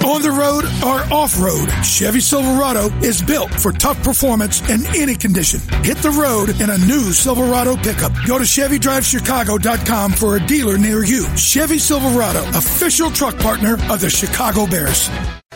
On the road or off-road, Chevy Silverado is built for tough performance in any condition. Hit the road in a new Silverado pickup. Go to ChevyDriveChicago.com for a dealer near you. Chevy Silverado, official truck partner of the Chicago Bears.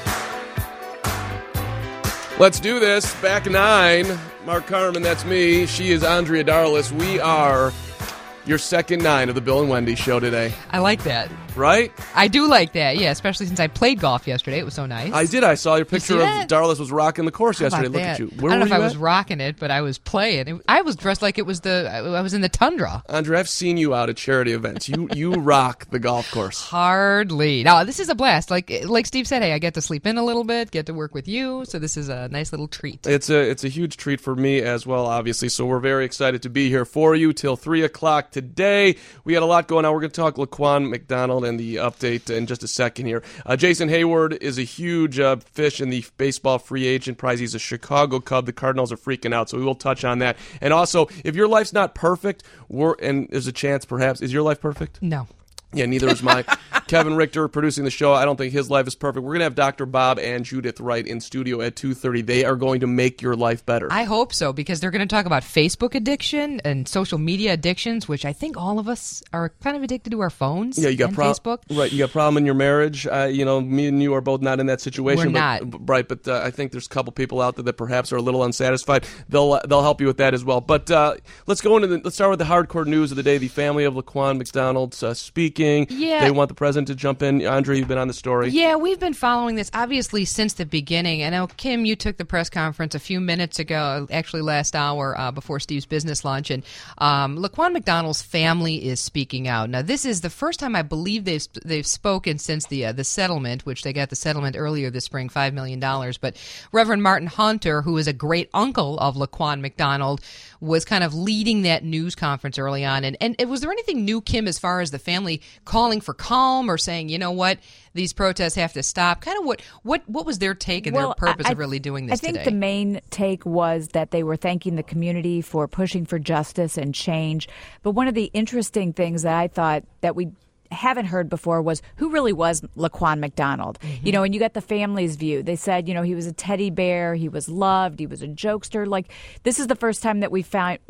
Let's do this. Back 9. Mark Carman, that's me. She is Andrea Darlis. We are your second 9 of the Bill and Wendy show today. I like that. Right? I do like that, yeah, especially since I played golf yesterday. It was so nice. I did. I saw your picture of Darlis was rocking the course yesterday. Look at you. I don't know if I was rocking it, but I was playing. I was dressed like it was I was in the tundra. Andrea, I've seen you out at charity events. You rock the golf course. Hardly. Now, this is a blast. Like Steve said, hey, I get to sleep in a little bit, get to work with you, so this is a nice little treat. It's a huge treat for me as well, obviously, so we're very excited to be here for you till 3 o'clock today. We got a lot going on. We're going to talk Laquan McDonald and the update in just a second here. Jason Hayward is a huge fish in the baseball free agent prize. He's a Chicago Cub. The Cardinals are freaking out, so we will touch on that. And also, if your life's not perfect, and there's a chance perhaps, is your life perfect? No. Yeah, neither is mine. Kevin Richter producing the show. I don't think his life is perfect. We're going to have Dr. Bob and Judith Wright in studio at 2:30. They are going to make your life better. I hope so, because they're going to talk about Facebook addiction and social media addictions, which I think all of us are kind of addicted to our phones. Yeah, you got Facebook. Right, you got a problem in your marriage. Me and you are both not in that situation. We're not. Right, but I think there's a couple people out there that perhaps are a little unsatisfied. They'll help you with that as well. But let's start with the hardcore news of the day. The family of Laquan McDonald speaking. Yeah. They want the president to jump in. Andre, you've been on the story. Yeah, we've been following this, obviously, since the beginning. I know, Kim, you took the press conference a few minutes ago, actually last hour before Steve's business lunch, and Laquan McDonald's family is speaking out. Now, this is the first time I believe they've spoken since the settlement, which they got the settlement earlier this spring, $5 million. But Reverend Martin Hunter, who is a great uncle of Laquan McDonald, was kind of leading that news conference early on. And was there anything new, Kim, as far as the family calling for calm or saying, you know what, these protests have to stop? Kind of what was their take and their purpose of really doing this today? I think the main take was that they were thanking the community for pushing for justice and change. But one of the interesting things that I thought that we haven't heard before was who really was Laquan McDonald. Mm-hmm. And you got the family's view. They said, he was a teddy bear, he was loved, he was a jokester. Like, this is the first time that we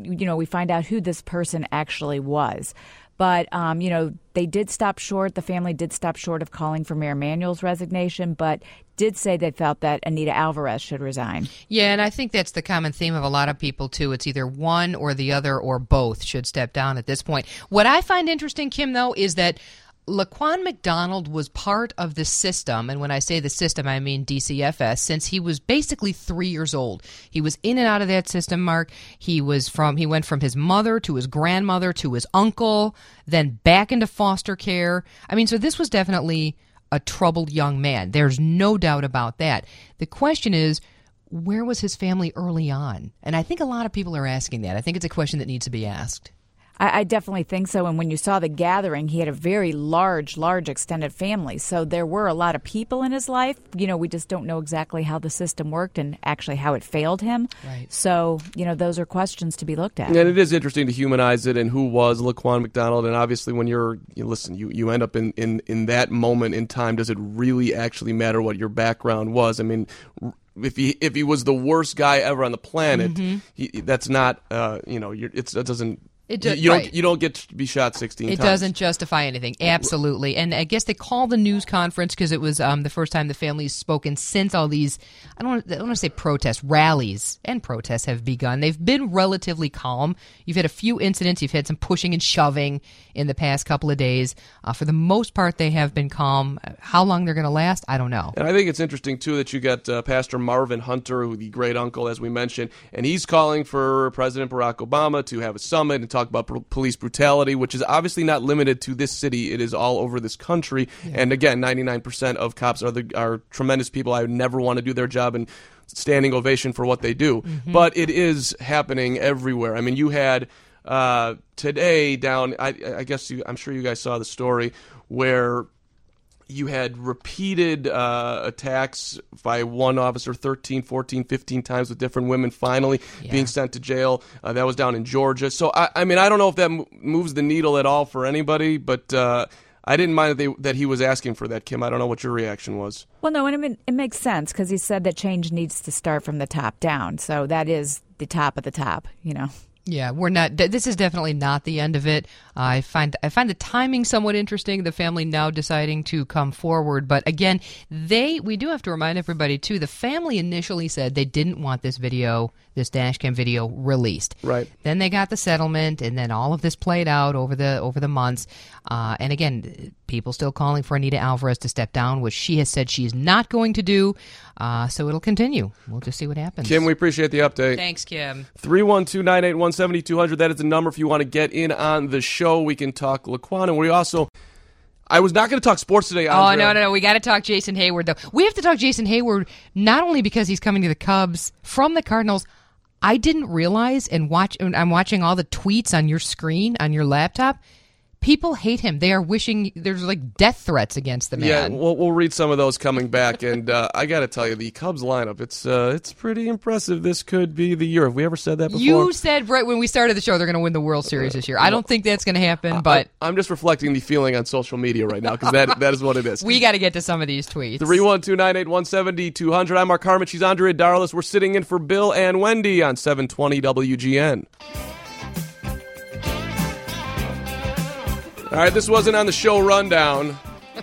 find out who this person actually was. But, they did stop short. The family did stop short of calling for Mayor Emanuel's resignation, but did say they felt that Anita Alvarez should resign. Yeah, and I think that's the common theme of a lot of people, too. It's either one or the other or both should step down at this point. What I find interesting, Kim, though, is that Laquan McDonald was part of the system, and when I say the system, I mean DCFS, since he was basically 3 years old. He was in and out of that system, Mark. He went from his mother to his grandmother to his uncle, then back into foster care. I mean, so this was definitely a troubled young man. There's no doubt about that. The question is, where was his family early on? And I think a lot of people are asking that. I think it's a question that needs to be asked. I definitely think so. And when you saw the gathering, he had a very large extended family. So there were a lot of people in his life. We just don't know exactly how the system worked and actually how it failed him. Right. So, those are questions to be looked at. And it is interesting to humanize it and who was Laquan McDonald. And obviously when you end up in that moment in time, does it really actually matter what your background was? I mean, if he was the worst guy ever on the planet, mm-hmm. That's not, it doesn't. You don't get to be shot 16 times. It doesn't justify anything. Absolutely. And I guess they called the news conference because it was the first time the family's spoken since all these, I don't want to say protests, rallies and protests have begun. They've been relatively calm. You've had a few incidents. You've had some pushing and shoving in the past couple of days. For the most part, they have been calm. How long they're going to last, I don't know. And I think it's interesting, too, that you got Pastor Marvin Hunter, who the great uncle, as we mentioned, and he's calling for President Barack Obama to have a summit and talk about police brutality, which is obviously not limited to this city. It is all over this country. Yeah. And again, 99% of cops are tremendous people. I would never want to do their job and standing ovation for what they do. Mm-hmm. But it is happening everywhere. I mean, you had today down, I guess I'm sure you guys saw the story where you had repeated attacks by one officer 13, 14, 15 times with different women finally being sent to jail. That was down in Georgia. So, I mean, I don't know if that moves the needle at all for anybody, but I didn't mind that he was asking for that, Kim. I don't know what your reaction was. Well, no, and I mean, it makes sense because he said that change needs to start from the top down. So that is the top of the top, you know. Yeah, we're not. This is definitely not the end of it. I find the timing somewhat interesting. The family now deciding to come forward, but again, we do have to remind everybody too. The family initially said they didn't want this dash cam video released. Right. Then they got the settlement, and then all of this played out over the months. And again, people still calling for Anita Alvarez to step down, which she has said she is not going to do. So it'll continue. We'll just see what happens. Kim, we appreciate the update. Thanks, Kim. 312-981-7200. That is the number if you want to get in on the show. We can talk Laquan, and we also... I was not going to talk sports today, Andrea. Oh, no. We got to talk Jason Hayward, though. We have to talk Jason Hayward not only because he's coming to the Cubs from the Cardinals. I didn't realize, and I'm watching all the tweets on your screen, on your laptop. People hate him. They are wishing there's like death threats against the man. Yeah, we'll read some of those coming back. And I got to tell you, the Cubs lineup, it's pretty impressive. This could be the year. Have we ever said that before? You said right when we started the show they're going to win the World Series this year. I don't think that's going to happen, but... I'm just reflecting the feeling on social media right now because that is what it is. We got to get to some of these tweets. 312-981-7200. I'm Mark Harmon. She's Andrea Darlis. We're sitting in for Bill and Wendy on 720 WGN. All right, this wasn't on the show rundown.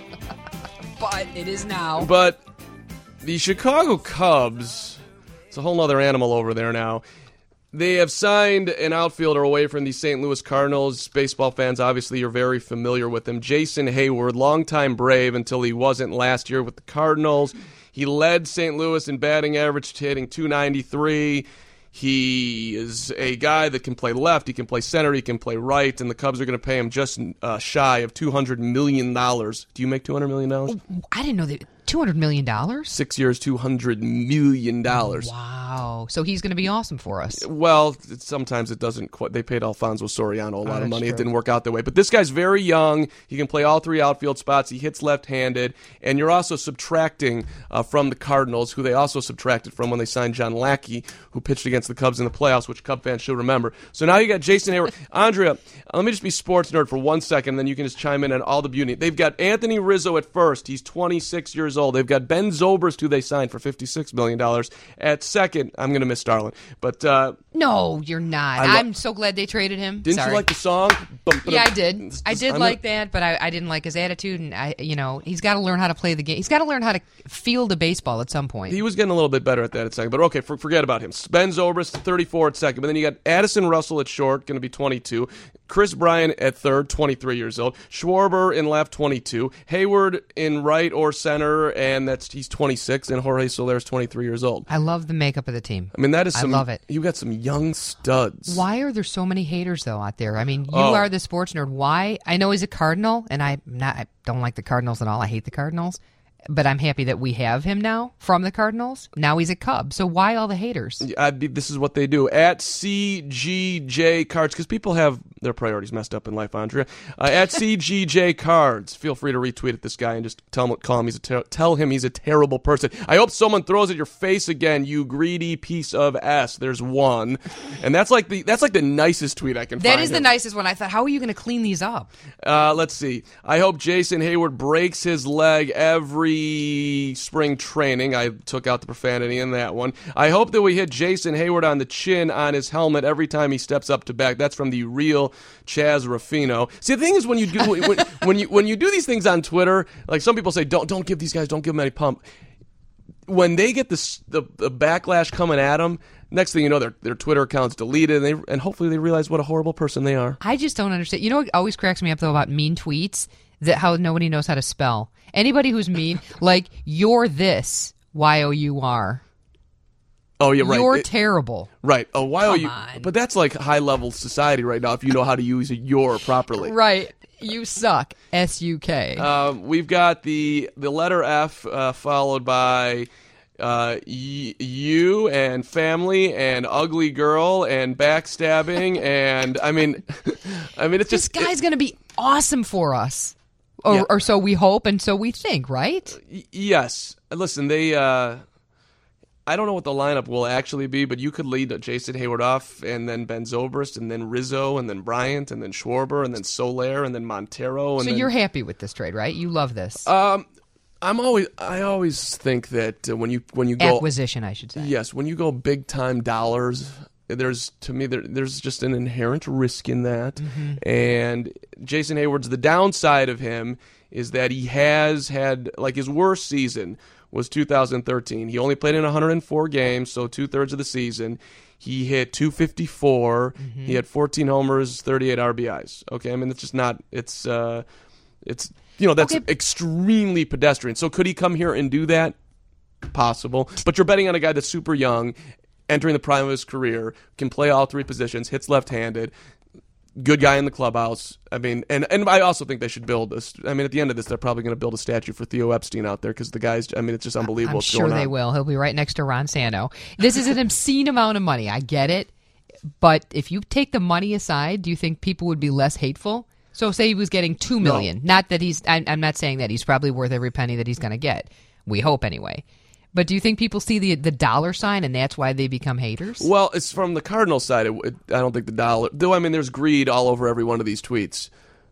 But it is now. But the Chicago Cubs, it's a whole other animal over there now. They have signed an outfielder away from the St. Louis Cardinals. Baseball fans, obviously, are very familiar with him. Jason Hayward, longtime Brave until he wasn't last year with the Cardinals. He led St. Louis in batting average, hitting .293. He is a guy that can play left, he can play center, he can play right, and the Cubs are going to pay him just shy of $200 million. Do you make $200 million? I didn't know that. $200 million? 6 years, $200 million. Wow. So he's going to be awesome for us. Well, sometimes it doesn't quite. They paid Alfonso Soriano a lot of money. True. It didn't work out that way. But this guy's very young. He can play all three outfield spots. He hits left-handed. And you're also subtracting from the Cardinals, who they also subtracted from when they signed John Lackey, who pitched against the Cubs in the playoffs, which Cub fans should remember. So now you got Jason Hayward. Andrea, let me just be sports nerd for 1 second, then you can just chime in on all the beauty. They've got Anthony Rizzo at first. He's 26 years old. They've got Ben Zobrist, who they signed for $56 million. At second, I'm going to miss Starlin. But no, you're not. I'm so glad they traded him. Didn't you like the song? Yeah, I did. I did like that, but I didn't like his attitude. And he's got to learn how to play the game. He's got to learn how to field a baseball at some point. He was getting a little bit better at that at second. But okay, forget about him. Ben Zobrist, 34 at second. But then you got Addison Russell at short, going to be 22. Chris Bryant at third, 23 years old. Schwarber in left, 22. Hayward in right or center, and he's 26. And Jorge Soler is 23 years old. I love the makeup of the team. I mean, that is I love it. You got some young studs. Why are there so many haters, though, out there? I mean, you are the sports nerd. Why? I know he's a Cardinal, and I don't like the Cardinals at all. I hate the Cardinals. But I'm happy that we have him now from the Cardinals. Now he's a Cub. So why all the haters? This is what they do. At CGJ Cards, because people have their priorities messed up in life, Andrea. At CGJ Cards, feel free to retweet at this guy and just tell him he's a terrible person. I hope someone throws at your face again, you greedy piece of S. There's one, and that's like the nicest tweet I can find. That is the nicest one. I thought, how are you going to clean these up? Let's see. I hope Jason Hayward breaks his leg every spring training. I took out the profanity in that one. I hope that we hit Jason Hayward on the chin on his helmet every time he steps up to bat. That's from the real Chaz Ruffino. See, the thing is, when you do when you do these things on Twitter, like some people say, don't give these guys, don't give them any pump. When they get the backlash coming at them, next thing you know, their Twitter account's deleted, and hopefully they realize what a horrible person they are. I just don't understand. You know what always cracks me up, though, about mean tweets? That how nobody knows how to spell. Anybody who's mean, like, you're this, Y-O-U-R. Oh, yeah, right. You're terrible. Right. Oh, Y-O-U. Come on. But that's like high-level society right now if you know how to use a your properly. Right. You suck. S-U-K. We've got the letter F followed by you and family and ugly girl and backstabbing and I mean it's this just guy's going to be awesome for us. Or so we hope and so we think, right? Yes. Listen, I don't know what the lineup will actually be, but you could lead Jason Hayward off, and then Ben Zobrist, and then Rizzo, and then Bryant, and then Schwarber, and then Soler, and then Montero. And so you're happy with this trade, right? You love this. I always think that when you go acquisition, I should say. Yes, when you go big time dollars, there's just an inherent risk in that. Mm-hmm. And Jason Hayward's, the downside of him is that he has had, like, his worst season was 2013. He only played in 104 games, so 2/3 of the season. He hit 254. Mm-hmm. He had 14 homers, 38 RBIs. Okay, I mean, it's just not. It's that's extremely pedestrian. So could he come here and do that? Possible. But you're betting on a guy that's super young, entering the prime of his career, can play all three positions, hits left-handed. Good guy in the clubhouse. I mean, and I also think they should build this. I mean, at the end of this, they're probably going to build a statue for Theo Epstein out there because the guy's, I mean, it's just unbelievable. I'm sure they will. He'll be right next to Ron Santo. This is an obscene amount of money. I get it. But if you take the money aside, do you think people would be less hateful? So say he was getting $2 million. No. Not that I'm not saying that. He's probably worth every penny that he's going to get. We hope anyway. But do you think people see the dollar sign and that's why they become haters? Well, it's from the Cardinals side. I don't think the dollar. Though, I mean, there's greed all over every one of these tweets.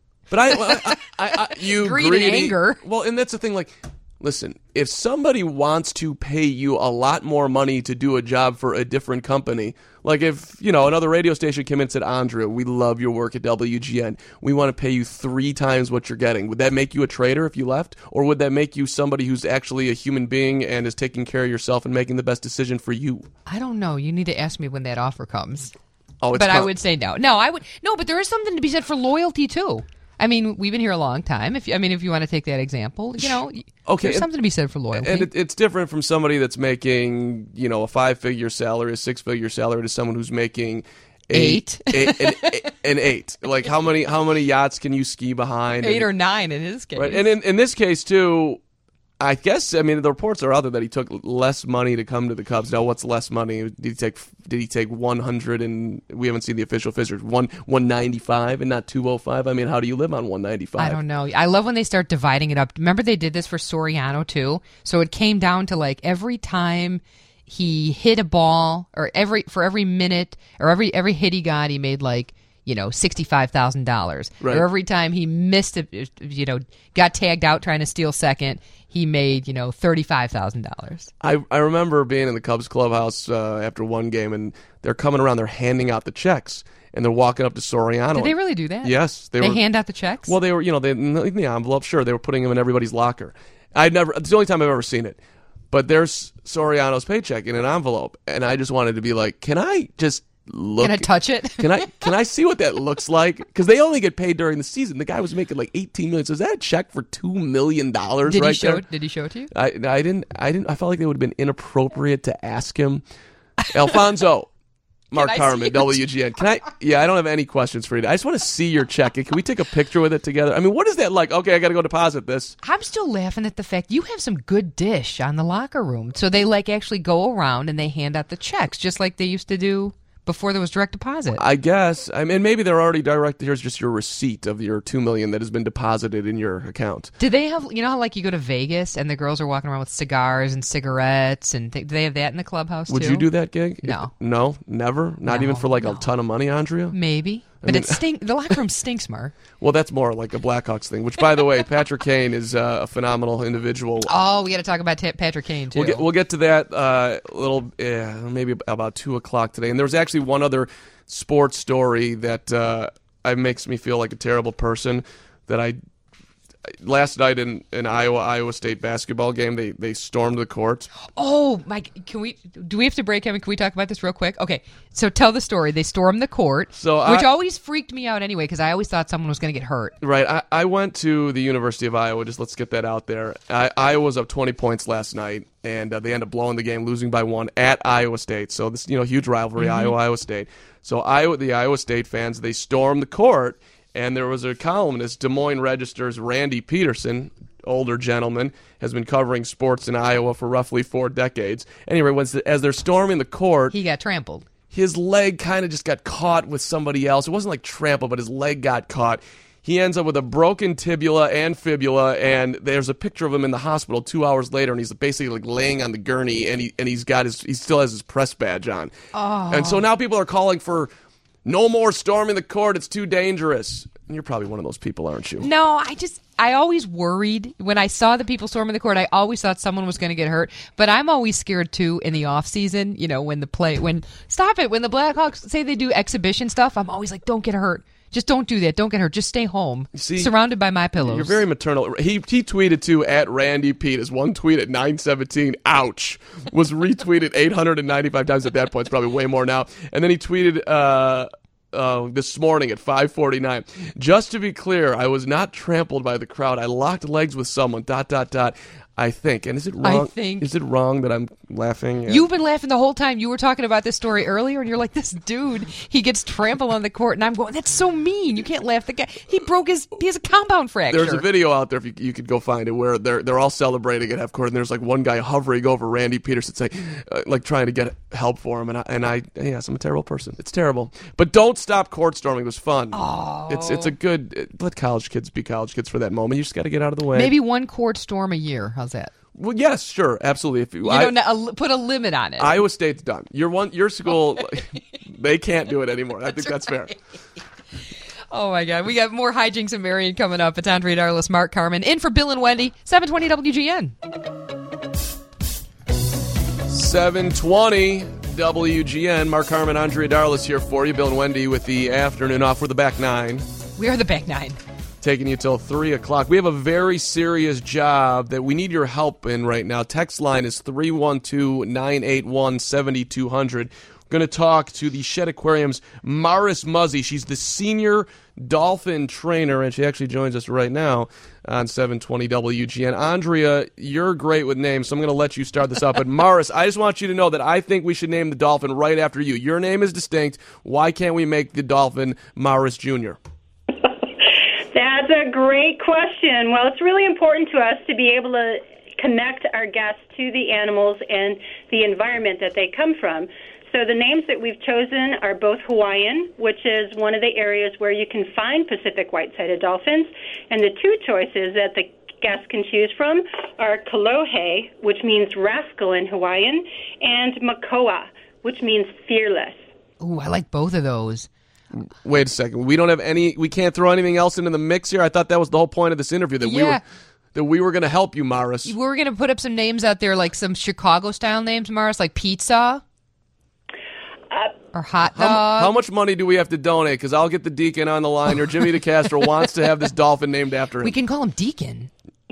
But you greed greedy, and anger. Well, and that's the thing. Like, listen, if somebody wants to pay you a lot more money to do a job for a different company, like if, another radio station came in and said, Andrea, we love your work at WGN. We want to pay you 3 times what you're getting. Would that make you a traitor if you left? Or would that make you somebody who's actually a human being and is taking care of yourself and making the best decision for you? I don't know. You need to ask me when that offer comes. Oh, I would say no. No, I would. No, but there is something to be said for loyalty too. I mean, we've been here a long time. If you want to take that example, okay, there's something to be said for loyalty. And it's different from somebody that's making, a 5-figure salary, a 6-figure salary, to someone who's making eight. An 8. Like how many yachts can you ski behind? 8 or 9 in his case. Right, and in this case too. I guess, I mean, the reports are out there that he took less money to come to the Cubs. Now, what's less money? Did he take 100 and we haven't seen the official figures, 195 and not 205? I mean, how do you live on 195? I don't know. I love when they start dividing it up. Remember they did this for Soriano too? So it came down to like every time he hit a ball or for every minute or every hit he got, he made like, $65,000. Right. Or every time he missed got tagged out trying to steal second, he made, $35,000. I remember being in the Cubs clubhouse after one game, and they're coming around, they're handing out the checks, and they're walking up to Soriano. Did they really do that? Yes. They hand out the checks? Well, they were, in the envelope, sure. They were putting them in everybody's locker. It's the only time I've ever seen it. But there's Soriano's paycheck in an envelope, and I just wanted to be like, can I just look? Can I touch it? Can I see what that looks like? Because they only get paid during the season. The guy was making like $18 million. So is that a check for $2 million? Did he show it to you? I didn't. I felt like it would have been inappropriate to ask him. Alfonso, Mark Carmen, WGN. Can I? Yeah, I don't have any questions for you. I just want to see your check. Can we take a picture with it together? I mean, what is that like? Okay, I got to go deposit this. I'm still laughing at the fact you have some good dish on the locker room. So they actually go around and they hand out the checks just like they used to do before there was direct deposit. I guess. I mean, maybe they're already direct. Here's just your receipt of your $2 million that has been deposited in your account. Do they have, how like you go to Vegas and the girls are walking around with cigars and cigarettes and do they have that in the clubhouse too? Would you do that gig? No. No? Never? Not even for a ton of money, Andrea? Maybe. But the locker room stinks, Mark. Well, that's more like a Blackhawks thing, which, by the way, Patrick Kane is a phenomenal individual. Oh, we got to talk about Patrick Kane, too. We'll get to that maybe about 2 o'clock today. And there was actually one other sports story that makes me feel like a terrible person that last night in Iowa State basketball game, they stormed the court. Oh, Mike, do we have to break him? Can we talk about this real quick? Okay, so tell the story. They stormed the court, which always freaked me out anyway because I always thought someone was going to get hurt. Right. I went to the University of Iowa. Just let's get that out there. Iowa was up 20 points last night, and they ended up blowing the game, losing by 1 at Iowa State. So this huge rivalry, Iowa State. So the Iowa State fans, they stormed the court. And there was a columnist, Des Moines Register's Randy Peterson, older gentleman, has been covering sports in Iowa for roughly 4 decades. Anyway, as they're storming the court, he got trampled. His leg kind of just got caught with somebody else. It wasn't like trampled, but his leg got caught. He ends up with a broken tibia and fibula, and there's a picture of him in the hospital 2 hours later, and he's basically like laying on the gurney, and he still has his press badge on. Oh. And so now people are calling for no more storming the court. It's too dangerous. And you're probably one of those people, aren't you? No, I always worried when I saw the people storming the court. I always thought someone was going to get hurt, but I'm always scared too in the off season. When the Blackhawks say they do exhibition stuff, I'm always like, don't get hurt. Just don't do that. Don't get hurt. Just stay home. See, surrounded by my pillows. You're very maternal. He tweeted too at Randy Pete. His one tweet at 9:17. Ouch, was retweeted 895 times at that point. It's probably way more now. And then he tweeted this morning at 5:49. Just to be clear, I was not trampled by the crowd. I locked legs with someone. ... I think. And is it wrong? Is it wrong that I'm laughing? You've been laughing the whole time. You were talking about this story earlier, and you're like, this dude, he gets trampled on the court, and I'm going, that's so mean. You can't laugh. The guy, he has a compound fracture. There's a video out there, if you could go find it, where they're all celebrating at half court, and there's like one guy hovering over Randy Peterson, saying, like trying to get help for him. Yes, I'm a terrible person. It's terrible. But don't stop court storming. It was fun. Oh. It's a good. Let college kids be college kids for that moment. You just got to get out of the way. Maybe one court storm a year. How's that? Well, yes, sure, absolutely. If put a limit on it. Iowa State's done. Your school, they can't do it anymore. I think that's fair. Oh my God, we got more hijinks and Marion coming up. It's Andre Darlis, Mark Carman, in for Bill and Wendy. 720 WGN. 720 WGN. Mark Carman, Andre Darlis here for you. Bill and Wendy with the afternoon off. We're the back nine. We are the back nine. Taking you till 3 o'clock. We have a very serious job that we need your help in right now. Text line is 312-981-7200. We're going to talk to the Shedd Aquarium's Maris Muzzy. She's the senior dolphin trainer, and she actually joins us right now on 720 WGN. Andrea, you're great with names, so I'm going to let you start this up. But Maris, I just want you to know that I think we should name the dolphin right after you. Your name is distinct. Why can't we make the dolphin Maris Jr.? That's a great question. Well, it's really important to us to be able to connect our guests to the animals and the environment that they come from. So the names that we've chosen are both Hawaiian, which is one of the areas where you can find Pacific white-sided dolphins, and the two choices that the guests can choose from are Kolohe, which means rascal in Hawaiian, and Makoa, which means fearless. Ooh, I like both of those. Wait a second. We can't throw anything else into the mix here? I thought that was the whole point of this interview, that we were going to help you, Maris. We were going to put up some names out there, like some Chicago-style names, Maris, like pizza or hot dog. How much money do we have to donate? Because I'll get the Deacon on the line, or Jimmy DeCastro wants to have this dolphin named after him. We can call him Deacon.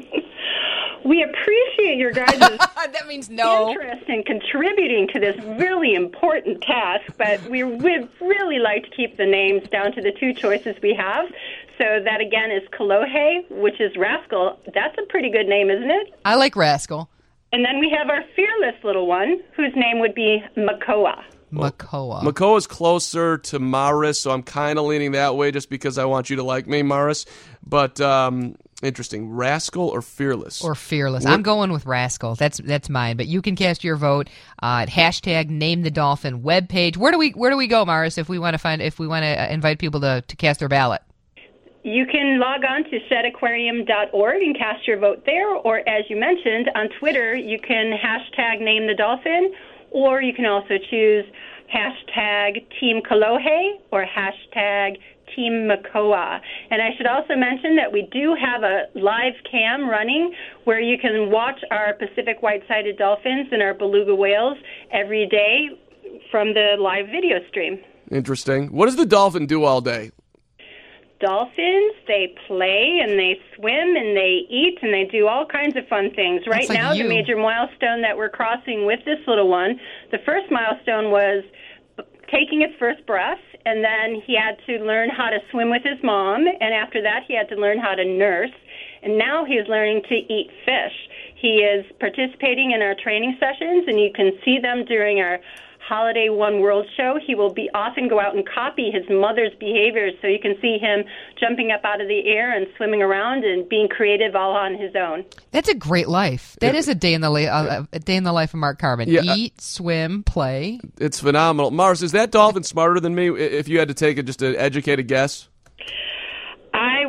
We appreciate your guys' that means no interest in contributing to this really important task, but we would really like to keep the names down to the two choices we have. So that, again, is Kolohe, which is rascal. That's a pretty good name, isn't it? I like rascal. And then we have our fearless little one, whose name would be Makoa. Makoa. Makoa is closer to Maris, so I'm kind of leaning that way just because I want you to like me, Maris. But interesting. Rascal or fearless? Or fearless. I'm going with rascal. That's mine. But you can cast your vote at hashtag Name the Dolphin webpage. Where do we go, Maris, if we want to invite people to cast their ballot? You can log on to sheddaquarium.org and cast your vote there, or as you mentioned, on Twitter, you can hashtag Name the Dolphin, or you can also choose hashtag Team Kolohe or hashtag Team Makoa. And I should also mention that we do have a live cam running where you can watch our Pacific white-sided dolphins and our beluga whales every day from the live video stream. Interesting. What does the dolphin do all day? Dolphins, they play and they swim and they eat and they do all kinds of fun things. Right now, the major milestone that we're crossing with this little one, the first milestone was taking its first breath, and then he had to learn how to swim with his mom, and after that he had to learn how to nurse, and now he's learning to eat fish. He is participating in our training sessions, and you can see them during our Holiday One World show. He will be often go out and copy his mother's behaviors, so you can see him jumping up out of the air and swimming around and being creative all on his own. That's a great life. That is a day in the life of Mark Carman. Yeah, eat, swim, play. It's phenomenal. Mars, is that dolphin smarter than me? If you had to take just an educated guess. I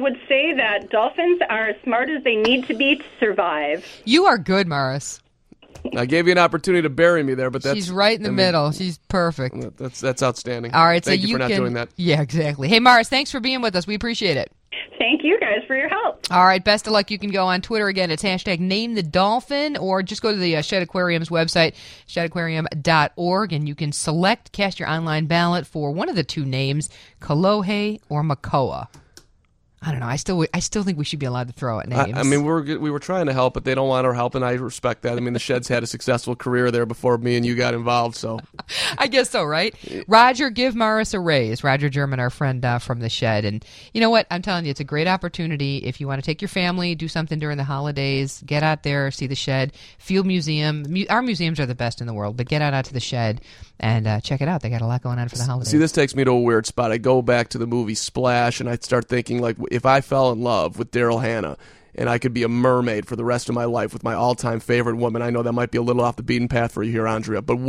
would say that dolphins are as smart as they need to be to survive. You are good, Maris. I gave you an opportunity to bury me there, but that's... She's right in the middle. She's perfect. That's outstanding. All right, Thank you for not doing that. Yeah, exactly. Hey, Maris, thanks for being with us. We appreciate it. Thank you guys for your help. All right, best of luck. You can go on Twitter again. It's #NameTheDolphin, or just go to the Shedd Aquarium's website, sheddaquarium.org, and you can cast your online ballot for one of the two names, Kolohe or Makoa. I don't know. I still think we should be allowed to throw out names. I mean, we were trying to help, but they don't want our help, and I respect that. I mean, the Shedd's had a successful career there before me and you got involved, so. I guess so, right? Roger, give Maris a raise. Roger German, our friend from the Shedd. And you know what? I'm telling you, it's a great opportunity. If you want to take your family, do something during the holidays, get out there, see the Shedd. Field Museum. Our museums are the best in the world, but get out to the Shedd and check it out. They got a lot going on for the holidays. See, this takes me to a weird spot. I go back to the movie Splash, and I start thinking, like, if I fell in love with Daryl Hannah and I could be a mermaid for the rest of my life with my all-time favorite woman, I know that might be a little off the beaten path for you here, Andrea, but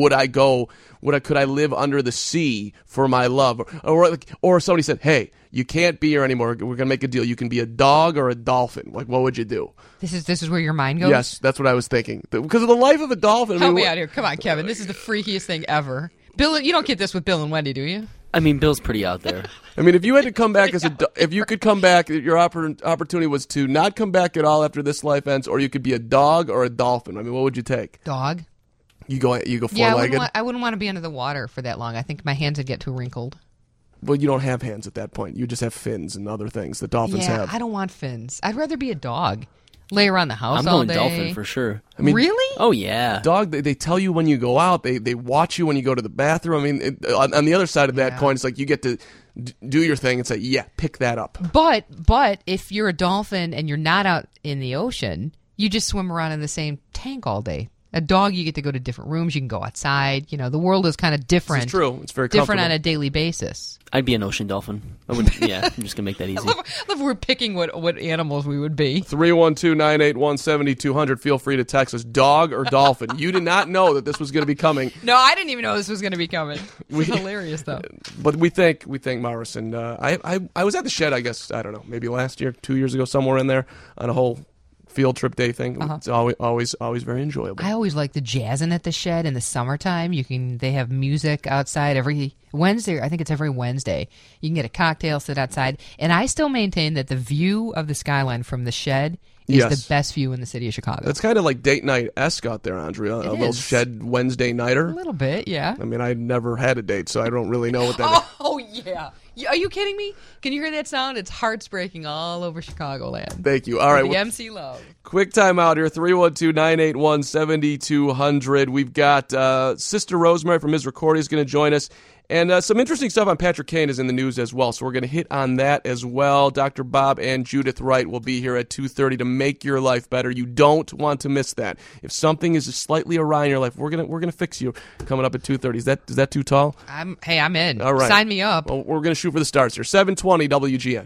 could I live under the sea for my love? Or somebody said, hey, you can't be here anymore. We're going to make a deal. You can be a dog or a dolphin. Like, what would you do? This is where your mind goes? Yes, that's what I was thinking. Because of the life of a dolphin. Help me out here. Come on, Kevin. This is the freakiest thing ever. Bill, you don't get this with Bill and Wendy, do you? I mean, Bill's pretty out there. I mean, if you had to come back if you could come back, your opportunity was to not come back at all after this life ends, or you could be a dog or a dolphin. I mean, what would you take? Dog. You go four-legged? Yeah, I wouldn't want to be under the water for that long. I think my hands would get too wrinkled. Well, you don't have hands at that point. You just have fins and other things that dolphins have. I don't want fins. I'd rather be a dog. Lay around the house all day. I'm going dolphin for sure. I mean, really? Oh, yeah. Dog, they tell you when you go out. They watch you when you go to the bathroom. I mean, on the other side of that coin, it's like you get to do your thing and say, yeah, pick that up. But if you're a dolphin and you're not out in the ocean, you just swim around in the same tank all day. A dog, you get to go to different rooms. You can go outside. You know, the world is kind of different. It's true. It's very different on a daily basis. I'd be an ocean dolphin. I'm just going to make that easy. I love we're picking what animals we would be. 312-981-7200. Feel free to text us, dog or dolphin. You did not know that this was going to be coming. No, I didn't even know this was going to be coming. It's hilarious, though. But we thank Maris. And I was at the Shedd, I guess, I don't know, maybe last year, 2 years ago, somewhere in there, on a whole field trip day thing. It's always very enjoyable. I always like the jazzing at the Shedd in the summertime. They have music outside every Wednesday. I think it's every Wednesday. You can get a cocktail, sit outside, and I still maintain that the view of the skyline from the Shedd is the best view in the city of Chicago. It's kind of like date night-esque out there, Andrea. A little Shedd Wednesday nighter. A little bit, yeah. I mean, I never had a date, so I don't really know what that is. Oh, yeah. Are you kidding me? Can you hear that sound? It's hearts breaking all over Chicagoland. Thank you. All right. The MC Love. Quick time out here. 312-981-7200. We've got Sister Rosemary from Misericordia is going to join us. And some interesting stuff on Patrick Kane is in the news as well, so we're going to hit on that as well. Dr. Bob and Judith Wright will be here at 2:30 to make your life better. You don't want to miss that. If something is slightly awry in your life, we're gonna fix you. Coming up at 2:30. Is that too tall? I'm in. All right. Sign me up. Well, we're going to shoot for the stars here. 720 WGN.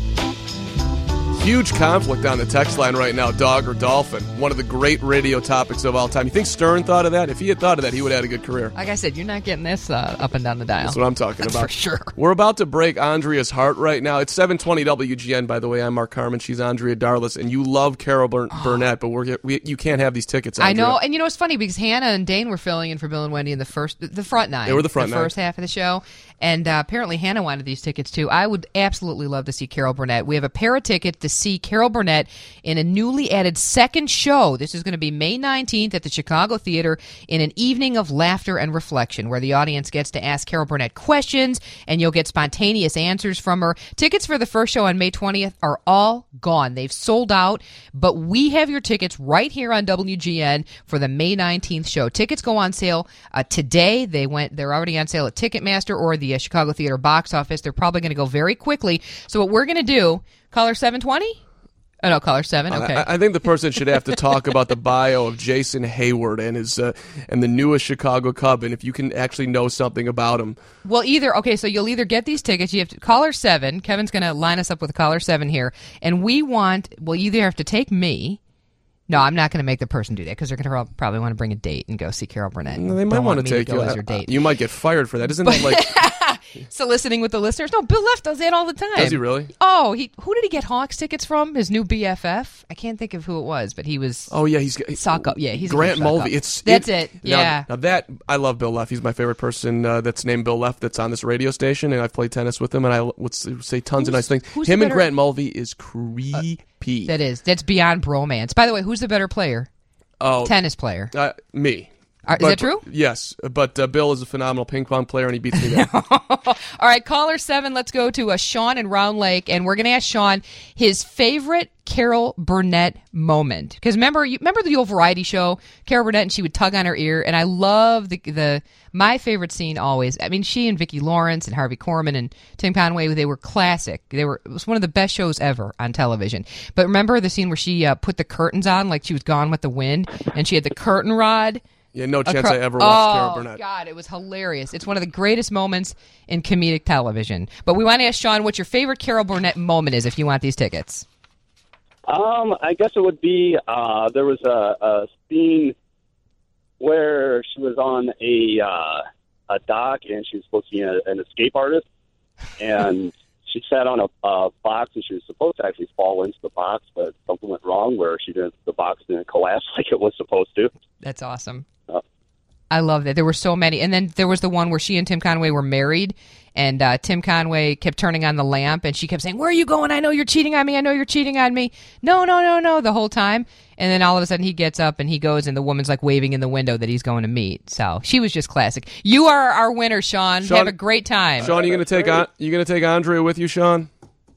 Huge conflict on the text line right now, dog or dolphin. One of the great radio topics of all time. You think Stern thought of that? If he had thought of that, he would have had a good career. Like I said, you're not getting this up and down the dial. That's what I'm talking about. For sure. We're about to break Andrea's heart right now. It's 720 WGN, by the way. I'm Mark Harmon. She's Andrea Darlis. And you love Carol Burnett, but you can't have these tickets, Andrea. I know. And you know, it's funny because Hannah and Dane were filling in for Bill and Wendy in the front nine. They were the front nine. The first half of the show. And apparently Hannah wanted these tickets, too. I would absolutely love to see Carol Burnett. We have a pair of tickets to see Carol Burnett in a newly added second show. This is going to be May 19th at the Chicago Theater in an evening of laughter and reflection where the audience gets to ask Carol Burnett questions and you'll get spontaneous answers from her. Tickets for the first show on May 20th are all gone. They've sold out, but we have your tickets right here on WGN for the May 19th show. Tickets go on sale today. They're already on sale at Ticketmaster or the Chicago Theater box office. They're probably going to go very quickly. So what we're going to do, caller 720? Oh, no, caller 7, okay. I think the person should have to talk about the bio of Jason Hayward and his and the newest Chicago Cub, and if you can actually know something about him. Well, so you'll either get these tickets, you have to caller 7. Kevin's going to line us up with caller 7 here, and you either have to take me. No, I'm not going to make the person do that because they're going to probably want to bring a date and go see Carol Burnett. They might want to take you. As your date. You might get fired for that. Isn't that like... Soliciting with the listeners. No, Bill Leff does that all the time. Does he really? Oh, who did he get Hawks tickets from? His new BFF? I can't think of who it was, but he was. Oh yeah, he's sock up. Yeah, he's Grant Mulvey. That's it. Yeah. Now that I love Bill Leff. He's my favorite person that's named Bill Leff that's on this radio station, and I've played tennis with him, and I would say tons of nice things. Him and Grant Mulvey is creepy. That's beyond bromance. By the way, who's the better player? Oh, tennis player. Me. Is that true? Yes, but Bill is a phenomenal ping pong player, and he beats me there. All right, caller 7, let's go to Sean in Round Lake, and we're going to ask Sean his favorite Carol Burnett moment. Because remember the old variety show, Carol Burnett, and she would tug on her ear, and I love my favorite scene always. I mean, she and Vicki Lawrence and Harvey Korman and Tim Conway, they were classic. It was one of the best shows ever on television. But remember the scene where she put the curtains on like she was Gone with the Wind, and she had the curtain rod. Yeah, no chance I ever watched Carol Burnett. Oh, God, it was hilarious. It's one of the greatest moments in comedic television. But we want to ask Sean what your favorite Carol Burnett moment is if you want these tickets. I guess it would be there was a scene where she was on a dock and she was supposed to be an escape artist. And she sat on a box and she was supposed to actually fall into the box, but something went wrong where the box didn't collapse like it was supposed to. That's awesome. I love that. There were so many. And then there was the one where she and Tim Conway were married, and Tim Conway kept turning on the lamp, and she kept saying, "Where are you going? I know you're cheating on me. I know you're cheating on me." No, the whole time. And then all of a sudden he gets up and he goes, and the woman's like waving in the window that he's going to meet. So she was just classic. You are our winner, Sean. Have a great time. Sean, you gonna take Andrea with you, Sean?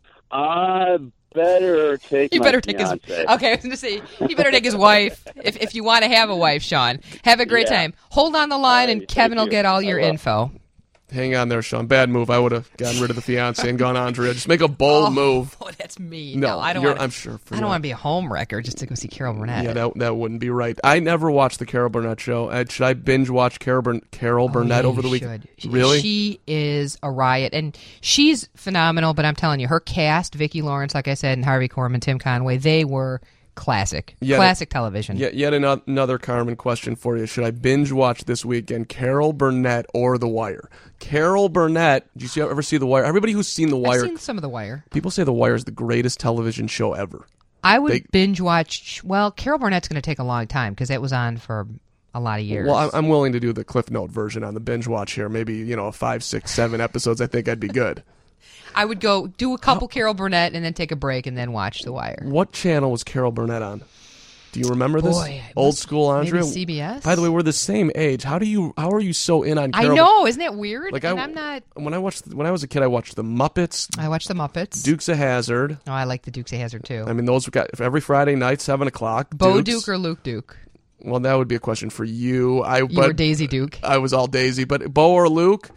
Better take his. Okay, I was going to say he better take his wife if you want to have a wife, Sean. Have a great time. Hold on the line, and Kevin will get all your info. Hang on there, Sean. Bad move. I would have gotten rid of the fiance and gone Andrea. Just make a bold move. Oh, that's me. No, I don't. I'm sure. I don't want to be a home wrecker just to go see Carol Burnett. Yeah, that wouldn't be right. I never watched the Carol Burnett show. Should I binge watch Carol Burnett over the weekend? Really? She is a riot, and she's phenomenal. But I'm telling you, her cast, Vicki Lawrence, like I said, and Harvey Korman, Tim Conway, they were classic television. Yet another Carmen question for you. Should I binge watch this weekend Carol Burnett or The Wire? Carol Burnett, did you ever see The Wire? Everybody who's seen The Wire. I've seen some of The Wire. People say The Wire is the greatest television show ever. I would binge watch, Carol Burnett's going to take a long time because it was on for a lot of years. Well, I'm willing to do the Cliff Note version on the binge watch here. Maybe, 5, 6, 7 episodes. I think I'd be good. I would go do a couple Carol Burnett and then take a break and then watch The Wire. What channel was Carol Burnett on? Do you remember this? Old school Andrea? Maybe CBS? By the way, we're the same age. How are you so in on Carol? I know, isn't that weird? Like I'm not. When I was a kid, I watched The Muppets. I watched The Muppets. Dukes of Hazzard. Oh, I like the Dukes of Hazzard too. I mean, those we got every Friday night, 7:00. Bo Duke or Luke Duke? Well, that would be a question for you. You were Daisy Duke. I was all Daisy, but Bo or Luke?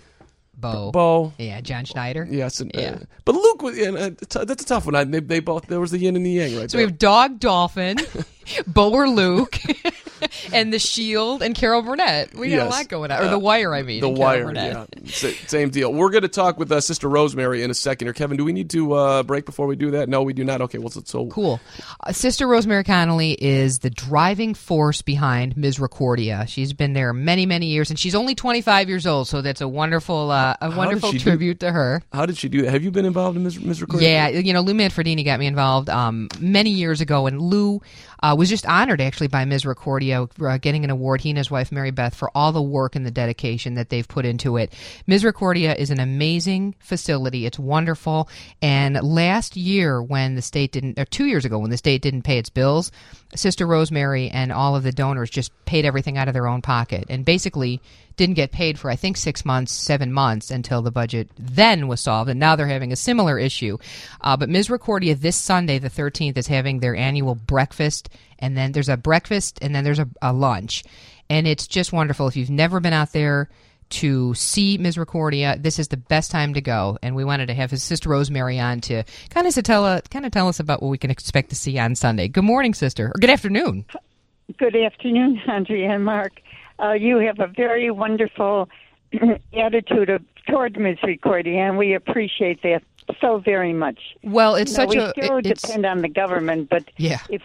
Bo. Yeah, John Schneider. Yes. But Luke was. That's a tough one. They both. There was the yin and the yang, right? So we have Dog Dolphin, Bo or Luke, and The Shield, and Carol Burnett. We got a lot going on. Or The Wire, I mean. The Wire. Yeah. Same deal. We're going to talk with Sister Rosemary in a second. Or Kevin, do we need to break before we do that? No, we do not. Okay. Well, so cool. Sister Rosemary Connolly is the driving force behind Misericordia. She's been there many, many years, and she's only 25 years old. So that's a wonderful tribute to her. How did she do that? Have you been involved in Misericordia? Yeah, Lou Manfredini got me involved many years ago, and Lou was just honored actually by Misericordia getting an award, he and his wife Mary Beth, for all the work and the dedication that they've put into it. Misericordia is an amazing facility. It's wonderful. And last year when the state didn't, or 2 years ago when the state didn't pay its bills, Sister Rosemary and all of the donors just paid everything out of their own pocket and basically didn't get paid for, I think, 6 months, 7 months until the budget then was solved, and now they're having a similar issue. But Misericordia this Sunday, the 13th, is having their annual breakfast, and then there's a breakfast, and then there's a lunch. And it's just wonderful. If you've never been out there to see Misericordia, this is the best time to go. And we wanted to have his Sister Rosemary on to kind of tell us about what we can expect to see on Sunday. Good morning, Sister. Or good afternoon. Good afternoon, Andrea and Mark. You have a very wonderful attitude toward Misericordia, and we appreciate that so very much. Well, it's we still depend on the government, but if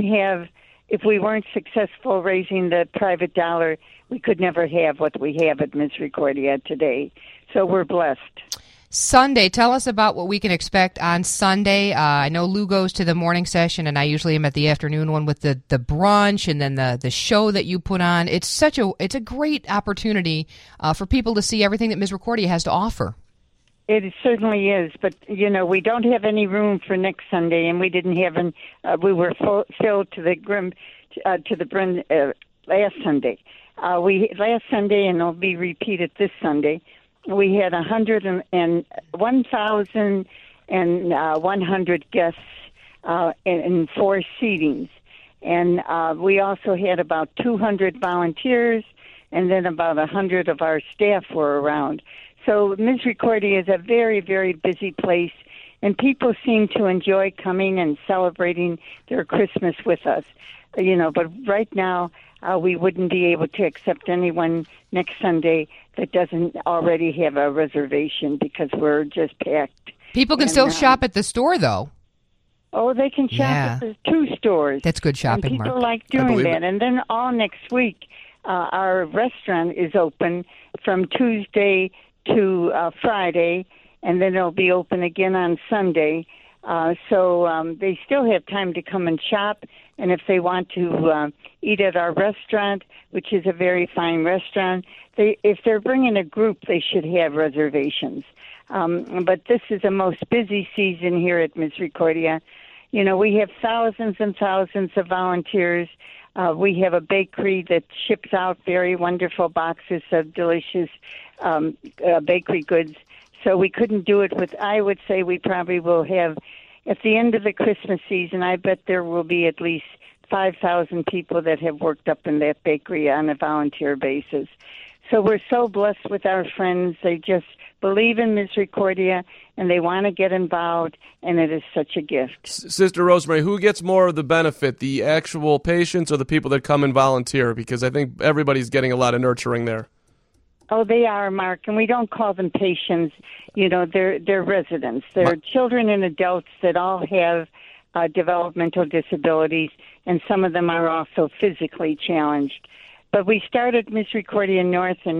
we weren't successful raising the private dollar, we could never have what we have at Misericordia today. So we're blessed. Sunday, tell us about what we can expect on Sunday. I know Lou goes to the morning session, and I usually am at the afternoon one with the brunch and then the show that you put on. It's a great opportunity for people to see everything that Misericordia has to offer. It certainly is, but we don't have any room for next Sunday, and we didn't have we were filled to the brim last Sunday. Last Sunday, and it'll be repeated this Sunday. We had 1,100 guests in 4 seatings. And we also had about 200 volunteers, and then about 100 of our staff were around. So Misericordia is a very, very busy place, and people seem to enjoy coming and celebrating their Christmas with us. But right now, we wouldn't be able to accept anyone next Sunday that doesn't already have a reservation because we're just packed. People can still shop at the store, though. Oh, they can shop at the 2 stores. That's good shopping, Mark. People Mark. like doing that. And then all next week, our restaurant is open from Tuesday to Friday, and then it'll be open again on Sunday. So they still have time to come and shop. And if they want to eat at our restaurant, which is a very fine restaurant, if they're bringing a group, they should have reservations. But this is the most busy season here at Misericordia. We have thousands and thousands of volunteers. We have a bakery that ships out very wonderful boxes of delicious bakery goods. So we couldn't do it I would say we probably will have, at the end of the Christmas season, I bet there will be at least 5,000 people that have worked up in that bakery on a volunteer basis. So we're so blessed with our friends. They just believe in Misericordia, and they want to get involved, and it is such a gift. Sister Rosemary, who gets more of the benefit, the actual patients or the people that come and volunteer? Because I think everybody's getting a lot of nurturing there. Oh, they are, Mark, and we don't call them patients. They're residents. They're children and adults that all have developmental disabilities, and some of them are also physically challenged. But we started Misericordia North in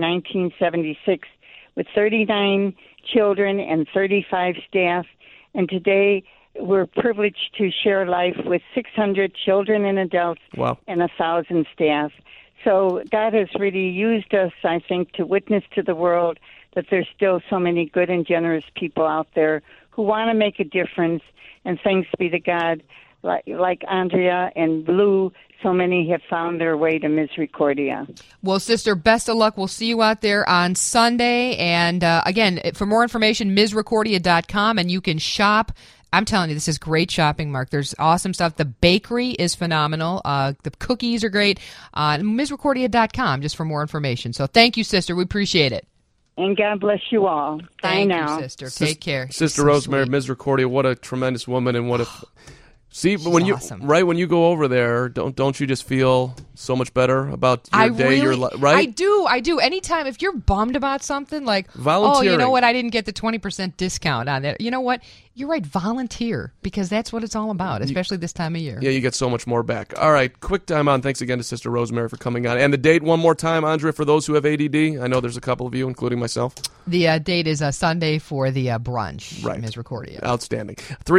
1976 with 39 children and 35 staff, and today we're privileged to share life with 600 children and adults and 1,000 staff. So God has really used us, I think, to witness to the world that there's still so many good and generous people out there who want to make a difference. And thanks be to God, like Andrea and Lou, so many have found their way to Misericordia. Well, Sister, best of luck. We'll see you out there on Sunday. And again, for more information, Misericordia.com, and you can shop. I'm telling you, this is great shopping, Mark. There's awesome stuff. The bakery is phenomenal. The cookies are great. Misericordia.com, just for more information. So thank you, Sister. We appreciate it. And God bless you all. Bye now. Thank you, Sister. Take care. Sister So Rosemary sweet. Misericordia, what a tremendous woman, and what a... See, She's when awesome. when you go over there, don't you just feel so much better about your day, your life, right? I do. Anytime, if you're bummed about something, like, volunteering. Oh, you know what, I didn't get the 20% discount on that. You know what? You're right, volunteer, because that's what it's all about, especially this time of year. Yeah, you get so much more back. All right, quick time on. Thanks again to Sister Rosemary for coming on. And the date one more time, Andrea, for those who have ADD. I know there's a couple of you, including myself. The date is Sunday for the brunch. Right. Misericordia. Outstanding.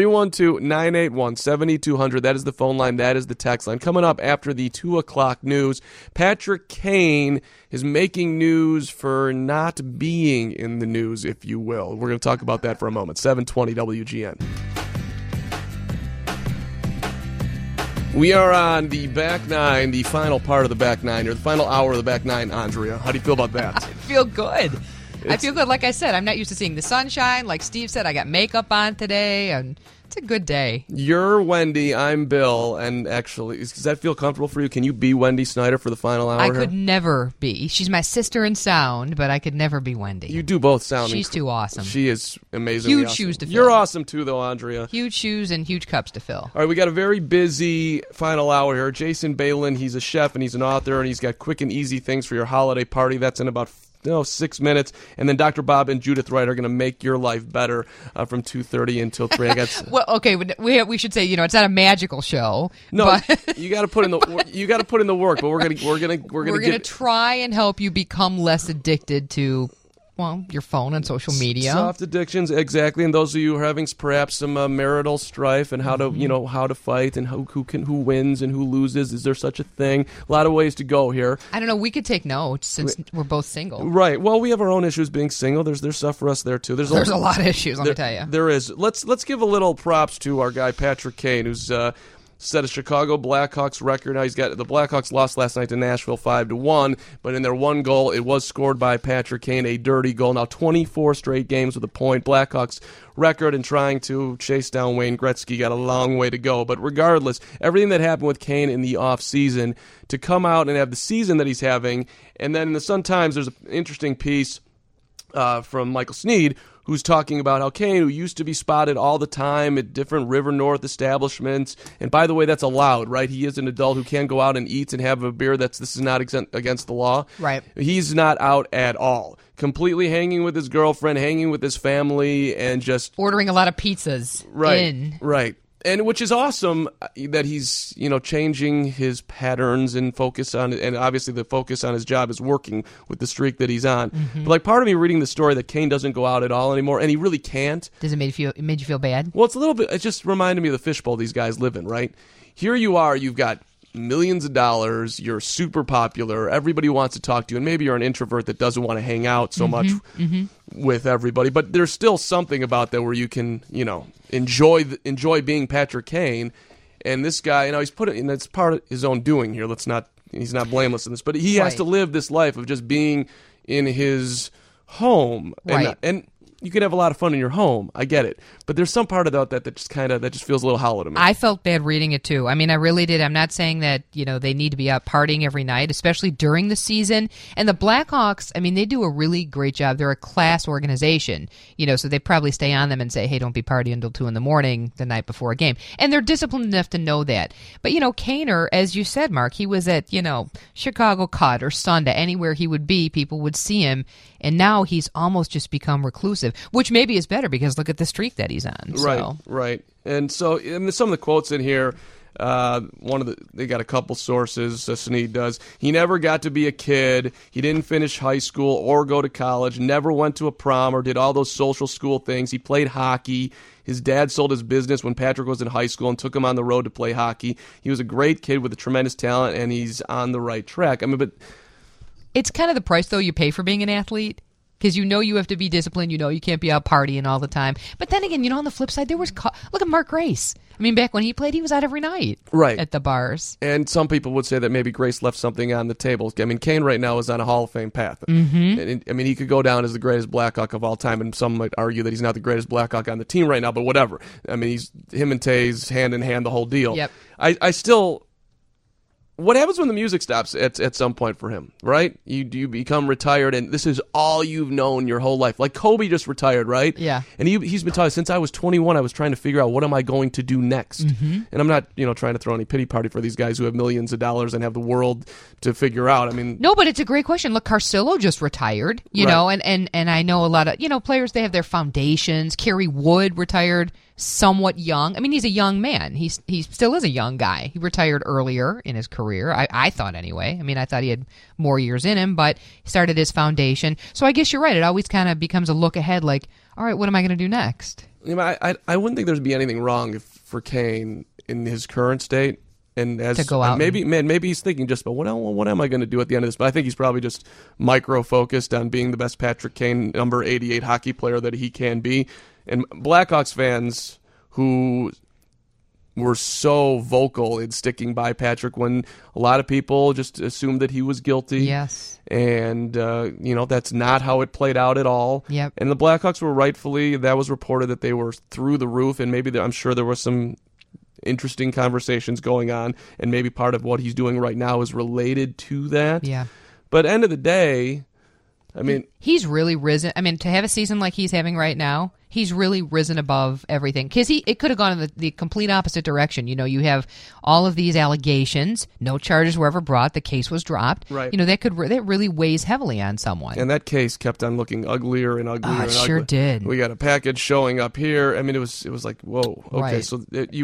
312-981-7200. That is the phone line. That is the text line. Coming up after the 2 o'clock news, Patrick Kane is making news for not being in the news, if you will. We're going to talk about that for a moment. 720 WGN. We are on the back nine, the final part of the back nine, or the final hour of the back nine, Andrea. How do you feel about that? I feel good. I feel good. Like I said, I'm not used to seeing the sunshine. Like Steve said, I got makeup on today, and it's a good day. You're Wendy, I'm Bill, and actually, does that feel comfortable for you? Can you be Wendy Snyder for the final hour? I could never be. She's my sister in sound, but I could never be Wendy. You do both sound She's too awesome. She is amazingly Huge awesome. shoes to fill. You're awesome too, though, Andrea. Huge shoes and huge cups to fill. All right, we got a very busy final hour here. Jason Balin, he's a chef and he's an author, and he's got quick and easy things for your holiday party. That's in about 6 minutes. And then Dr. Bob and Judith Wright are going to make your life better from 2:30 until 3. Well, okay, we should say, it's not a magical show. No, but you got to put in the work. But we're gonna try and help you become less addicted to Well, your phone and social media. Soft addictions, exactly. And those of you who are having perhaps some marital strife and how to, how to fight and who wins and who loses. Is there such a thing? A lot of ways to go here. I don't know. We could take notes since we're both single. Right. Well, we have our own issues being single. There's stuff for us there too. There's a lot of issues. Let me tell you. There is. Let's give a little props to our guy Patrick Kane, who's set a Chicago Blackhawks record. Now the Blackhawks lost last night to Nashville 5-1, but in their one goal, it was scored by Patrick Kane, a dirty goal. Now 24 straight games with a point. Blackhawks record, and trying to chase down Wayne Gretzky got a long way to go. But regardless, everything that happened with Kane in the offseason, to come out and have the season that he's having, and then in the Sun-Times, there's an interesting piece from Michael Sneed, who's talking about how Kane, who used to be spotted all the time at different River North establishments, and by the way, that's allowed, right? He is an adult who can go out and eat and have a beer. This is not against the law. Right. He's not out at all. Completely hanging with his girlfriend, hanging with his family, and just ordering a lot of pizzas. Right. And which is awesome that he's, changing his patterns and focus on, and obviously the focus on his job is working with the streak that he's on. Mm-hmm. But part of me reading the story that Kane doesn't go out at all anymore, and he really can't. Does it made you feel bad? Well, it just reminded me of the fishbowl these guys live in, right? Here you are, you've got millions of dollars, you're super popular, everybody wants to talk to you, and maybe you're an introvert that doesn't want to hang out so much with everybody, but there's still something about that where you can, enjoy being Patrick Kane. And this guy, he's put it, and it's part of his own doing here. He's not blameless in this, but he has to live this life of just being in his home. Right. And you can have a lot of fun in your home. I get it. But there's some part of that just feels a little hollow to me. I felt bad reading it too. I mean, I really did. I'm not saying that, they need to be out partying every night, especially during the season. And the Blackhawks, they do a really great job. They're a class organization, so they probably stay on them and say, hey, don't be partying until 2 a.m. the night before a game. And they're disciplined enough to know that. But, Kaner, as you said, Mark, he was at, Chicago Cut or Sunday, anywhere he would be, people would see him. And now he's almost just become reclusive, which maybe is better because look at the streak that he's on. Right. And so some of the quotes in here, they got a couple sources, Sneed does. He never got to be a kid. He didn't finish high school or go to college, never went to a prom or did all those social school things. He played hockey. His dad sold his business when Patrick was in high school and took him on the road to play hockey. He was a great kid with a tremendous talent, and he's on the right track. but it's kind of the price, though, you pay for being an athlete. Because you have to be disciplined. You can't be out partying all the time. But then again, on the flip side, look at Mark Grace. Back when he played, he was out every night at the bars. And some people would say that maybe Grace left something on the table. Kane right now is on a Hall of Fame path. Mm-hmm. And, he could go down as the greatest Blackhawk of all time, and some might argue that he's not the greatest Blackhawk on the team right now, but whatever. He's him and Taze hand in hand, the whole deal. Yep. I still... What happens when the music stops at some point for him, right? You become retired, and this is all you've known your whole life. Like Kobe just retired, right? Yeah. And he's been telling, since I was 21, I was trying to figure out what am I going to do next. Mm-hmm. And I'm not, trying to throw any pity party for these guys who have millions of dollars and have the world to figure out. No, but it's a great question. Look, Carcillo just retired, know, and I know a lot of, players, they have their foundations. Kerry Wood retired somewhat young. He's a young man. He still is a young guy. He retired earlier in his career, I thought anyway. I thought he had more years in him, but he started his foundation. So I guess you're right. It always kind of becomes a look ahead like, all right, what am I going to do next? I wouldn't think there'd be anything wrong for Kane in his current state. And to go out, maybe he's thinking just about what am I going to do at the end of this? But I think he's probably just micro-focused on being the best Patrick Kane number 88 hockey player that he can be. And Blackhawks fans who were so vocal in sticking by Patrick when a lot of people just assumed that he was guilty. Yes. And, that's not how it played out at all. Yep. And the Blackhawks were rightfully, that was reported that they were through the roof, and maybe I'm sure there was some interesting conversations going on, and maybe part of what he's doing right now is related to that. Yeah. But end of the day, he's really risen. To have a season like he's having right now, he's really risen above everything. Because it could have gone in the complete opposite direction. You have all of these allegations. No charges were ever brought. The case was dropped. Right. That really weighs heavily on someone. And that case kept on looking uglier and uglier. It sure did. We got a package showing up here. It was like, whoa. Okay, right. So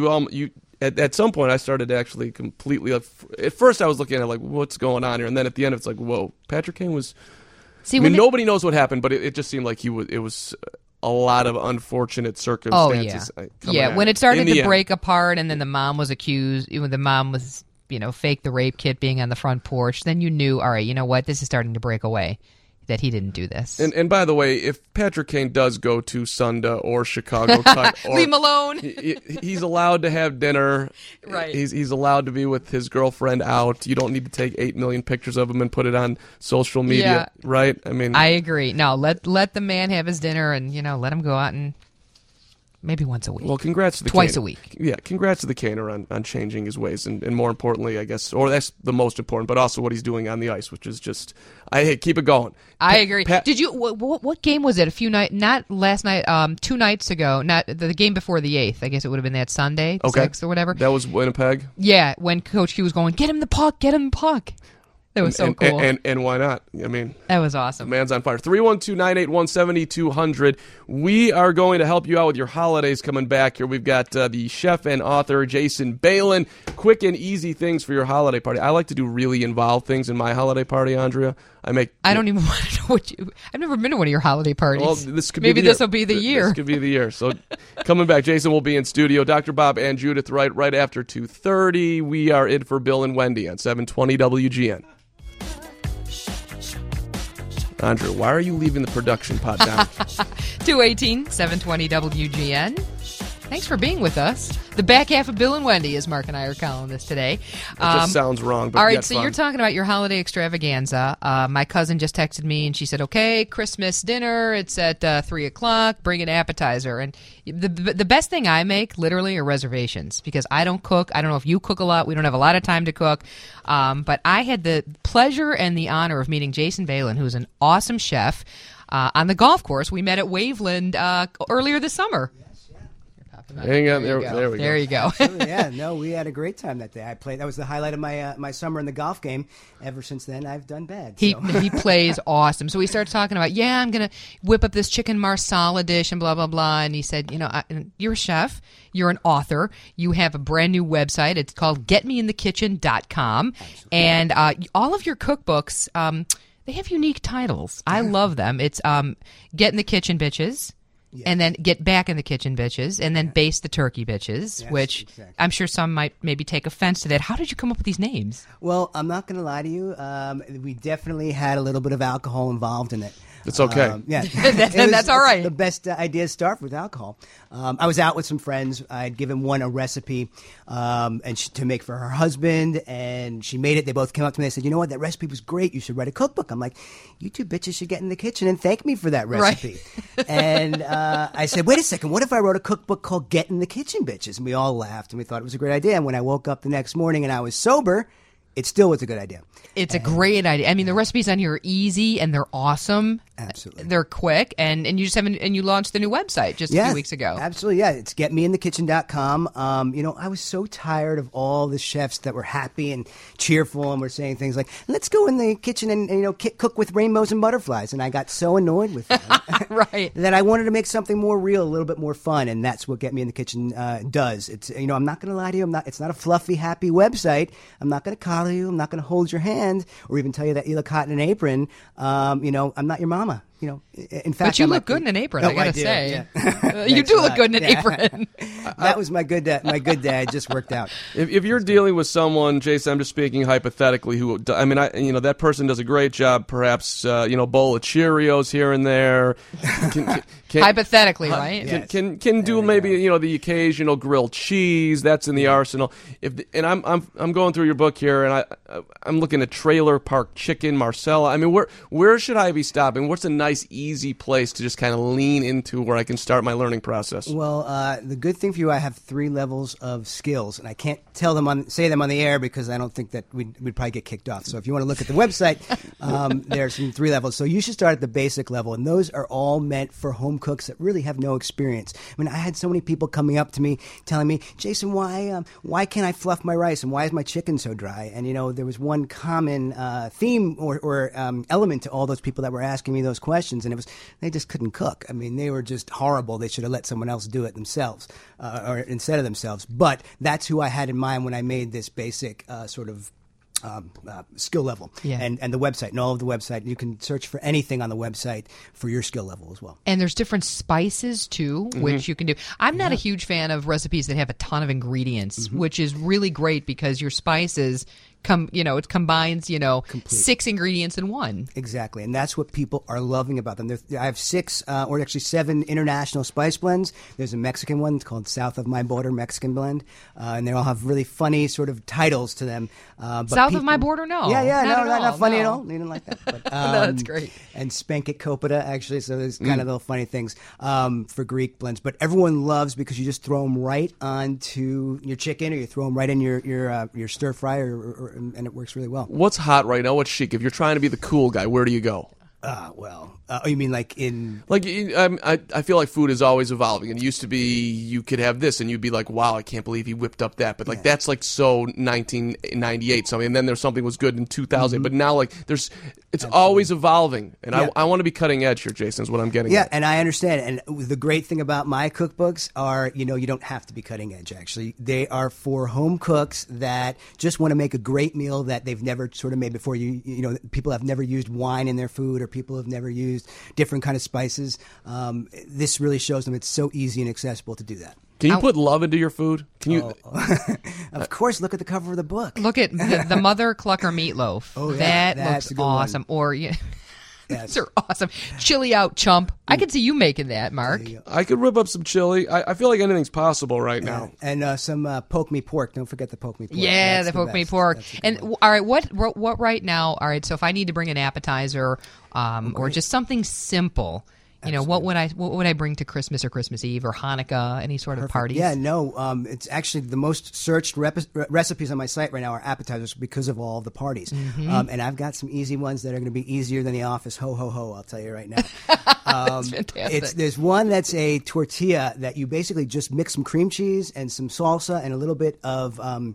at some point, I started to actually completely. At first, I was looking at it like, what's going on here? And then at the end, it's like, whoa, Patrick Kane was See, nobody knows what happened, but it just seemed like it was a lot of unfortunate circumstances. When it started to break apart, and then the mom was accused. The mom was, faked the rape kit being on the front porch. Then you knew, all right, you know what? This is starting to break away. That he didn't do this. And by the way, if Patrick Kane does go to Sunda or Chicago Cut, leave him alone. He's allowed to have dinner. Right. He's allowed to be with his girlfriend out. You don't need to take 8 million pictures of him and put it on social media, right? I mean, I agree. No, let the man have his dinner, and let him go out and maybe once a week. Well, congrats to the twice a week. Yeah, congrats to the Kaner on changing his ways, and more importantly, I guess, or that's the most important, but also what he's doing on the ice, which is just, keep it going. I agree. Did you? What game was it? Not last night. 2 nights ago. Not the game before the 8th. I guess it would have been that Sunday, 6th or whatever. That was Winnipeg. Yeah, when Coach Q was going, get him the puck. That was so cool. And why not? I mean, that was awesome. The man's on fire. 312-981-7200. We are going to help you out with your holidays coming back here. We've got the chef and author, Jason Balin. Quick and easy things for your holiday party. I like to do really involved things in my holiday party, Andrea. I don't even want to know what you... I've never been to one of your holiday parties. Well, this could Maybe be this will be the year. This could be the year. So coming back, Jason will be in studio. Dr. Bob and Judith right after 2:30. We are in for Bill and Wendy on 720 WGN. Andrea, why are you leaving the production pot down? 218, 720 WGN. Thanks for being with us. The back half of Bill and Wendy, as Mark and I are calling this today. It just sounds wrong, but all right, so you're talking about your holiday extravaganza. My cousin just texted me, and she said, okay, Christmas dinner, it's at 3 o'clock, bring an appetizer. And the best thing I make, literally, are reservations, because I don't cook. I don't know if you cook a lot. We don't have a lot of time to cook. But I had the pleasure and the honor of meeting Jason Balin, who's an awesome chef, on the golf course. We met at Waveland earlier this summer. Hang on, there we go. There you go. We had a great time that day. I played. That was the highlight of my summer in the golf game. Ever since then, I've done bad. He plays awesome. So we started talking about, I'm going to whip up this chicken marsala dish and blah, blah, blah. And he said, you're a chef. You're an author. You have a brand new website. It's called getmeinthekitchen.com. And all of your cookbooks, they have unique titles. I love them. It's Get in the Kitchen, Bitches. Yes. And then Get Back in the Kitchen, Bitches, and then Baste the Turkey, Bitches, which exactly. I'm sure some might maybe take offense to that. How did you come up with these names? Well, I'm not going to lie to you. We definitely had a little bit of alcohol involved in it. It's okay. That's all right. The best ideas start with alcohol. I was out with some friends. I had given one a recipe to make for her husband, and she made it. They both came up to me and said, you know what, that recipe was great. You should write a cookbook. I'm like, you two bitches should get in the kitchen and thank me for that recipe. Right. And I said, wait a second, what if I wrote a cookbook called Get in the Kitchen, Bitches? And we all laughed, and we thought it was a great idea. And when I woke up the next morning and I was sober, it still was a good idea. It's a great idea. I mean, the recipes on here are easy and they're awesome. Absolutely. They're quick, and you just haven't, and you launched the new website just a few weeks ago. Absolutely, yeah. It's getmeinthekitchen.com. I was so tired of all the chefs that were happy and cheerful and were saying things like, let's go in the kitchen and cook with rainbows and butterflies. And I got so annoyed with that. Right. That I wanted to make something more real, a little bit more fun, and that's what Get Me in the Kitchen does. It's I'm not going to lie to you. It's not a fluffy, happy website. I'm not going to collar you. I'm not going to hold your hand or even tell you that you look hot in an apron. I'm not your mama. In fact, but you look good in an apron. I gotta say, yeah. You do look good in an apron. That was my good day. My good day just worked out. If you're dealing with someone, Jason, I'm just speaking hypothetically, that person does a great job. Perhaps bowl of Cheerios here and there. Hypothetically, right? Can do maybe the occasional grilled cheese. That's in the arsenal. I'm going through your book here, and I'm looking at Trailer Park Chicken, Marcella. I mean, where should I be stopping? What's a nice, easy place to just kind of lean into where I can start my learning process? Well, the good thing for you, I have 3 levels of skills, and I can't say them on the air because I don't think that we'd probably get kicked off. So if you want to look at the website, there's some 3 levels. So you should start at the basic level, and those are all meant for home cooks that really have no experience. I mean, I had so many people coming up to me telling me, Jason, why can't I fluff my rice, and why is my chicken so dry? And there was one common theme or element to all those people that were asking me those questions, and it was they just couldn't cook. I mean, they were just horrible. They should have let someone else do it themselves or instead of themselves. But that's who I had in mind when I made this basic sort of skill level. Yeah. And the website, and all of the website. You can search for anything on the website for your skill level as well. And there's different spices, too, which you can do. I'm not a huge fan of recipes that have a ton of ingredients, which is really great because your spices it combines, 6 ingredients in one. Exactly, and that's what people are loving about them. I have 6, or actually 7 international spice blends. There's a Mexican one called South of My Border Mexican Blend, and they all have really funny sort of titles to them. South of My Border, no. Yeah, not funny no. at all. You didn't like that. But, No, that's great. And Spank It Copita, actually, so there's kind of little funny things for Greek blends. But everyone loves because you just throw them right onto your chicken, or you throw them right in your stir fry, and it works really well. What's hot right now? What's chic? If you're trying to be the cool guy, where do you go? You mean like in... I feel like food is always evolving. And it used to be you could have this and you'd be like, wow, I can't believe he whipped up that. But that's like so 1998 something. And then there's something was good in 2000. But now it's always evolving. And I want to be cutting edge here, Jason, is what I'm getting at. Yeah, and I understand. And the great thing about my cookbooks are, you don't have to be cutting edge, actually. They are for home cooks that just want to make a great meal that they've never sort of made before. People have never used wine in their food, or people have never used different kind of spices. This really shows them it's so easy and accessible to do that. Can you put love into your food? Can you? Of course. Look at the cover of the book. Look at the Mother Clucker meatloaf. Oh, yeah, that looks awesome. One. Or these are awesome. Chili out chump. I could see you making that, Mark. I could rip up some chili. I feel like anything's possible right now. And some poke me pork. Don't forget the poke me pork. Yeah, the poke me pork. And all right, what right now? All right, so if I need to bring an appetizer, or just something simple. What would I bring to Christmas or Christmas Eve or Hanukkah? Any sort of parties? Yeah, no. It's actually the most searched recipes on my site right now are appetizers because of all the parties. And I've got some easy ones that are going to be easier than the office. Ho ho ho! I'll tell you right now. That's fantastic. There's one that's a tortilla that you basically just mix some cream cheese and some salsa and a little bit of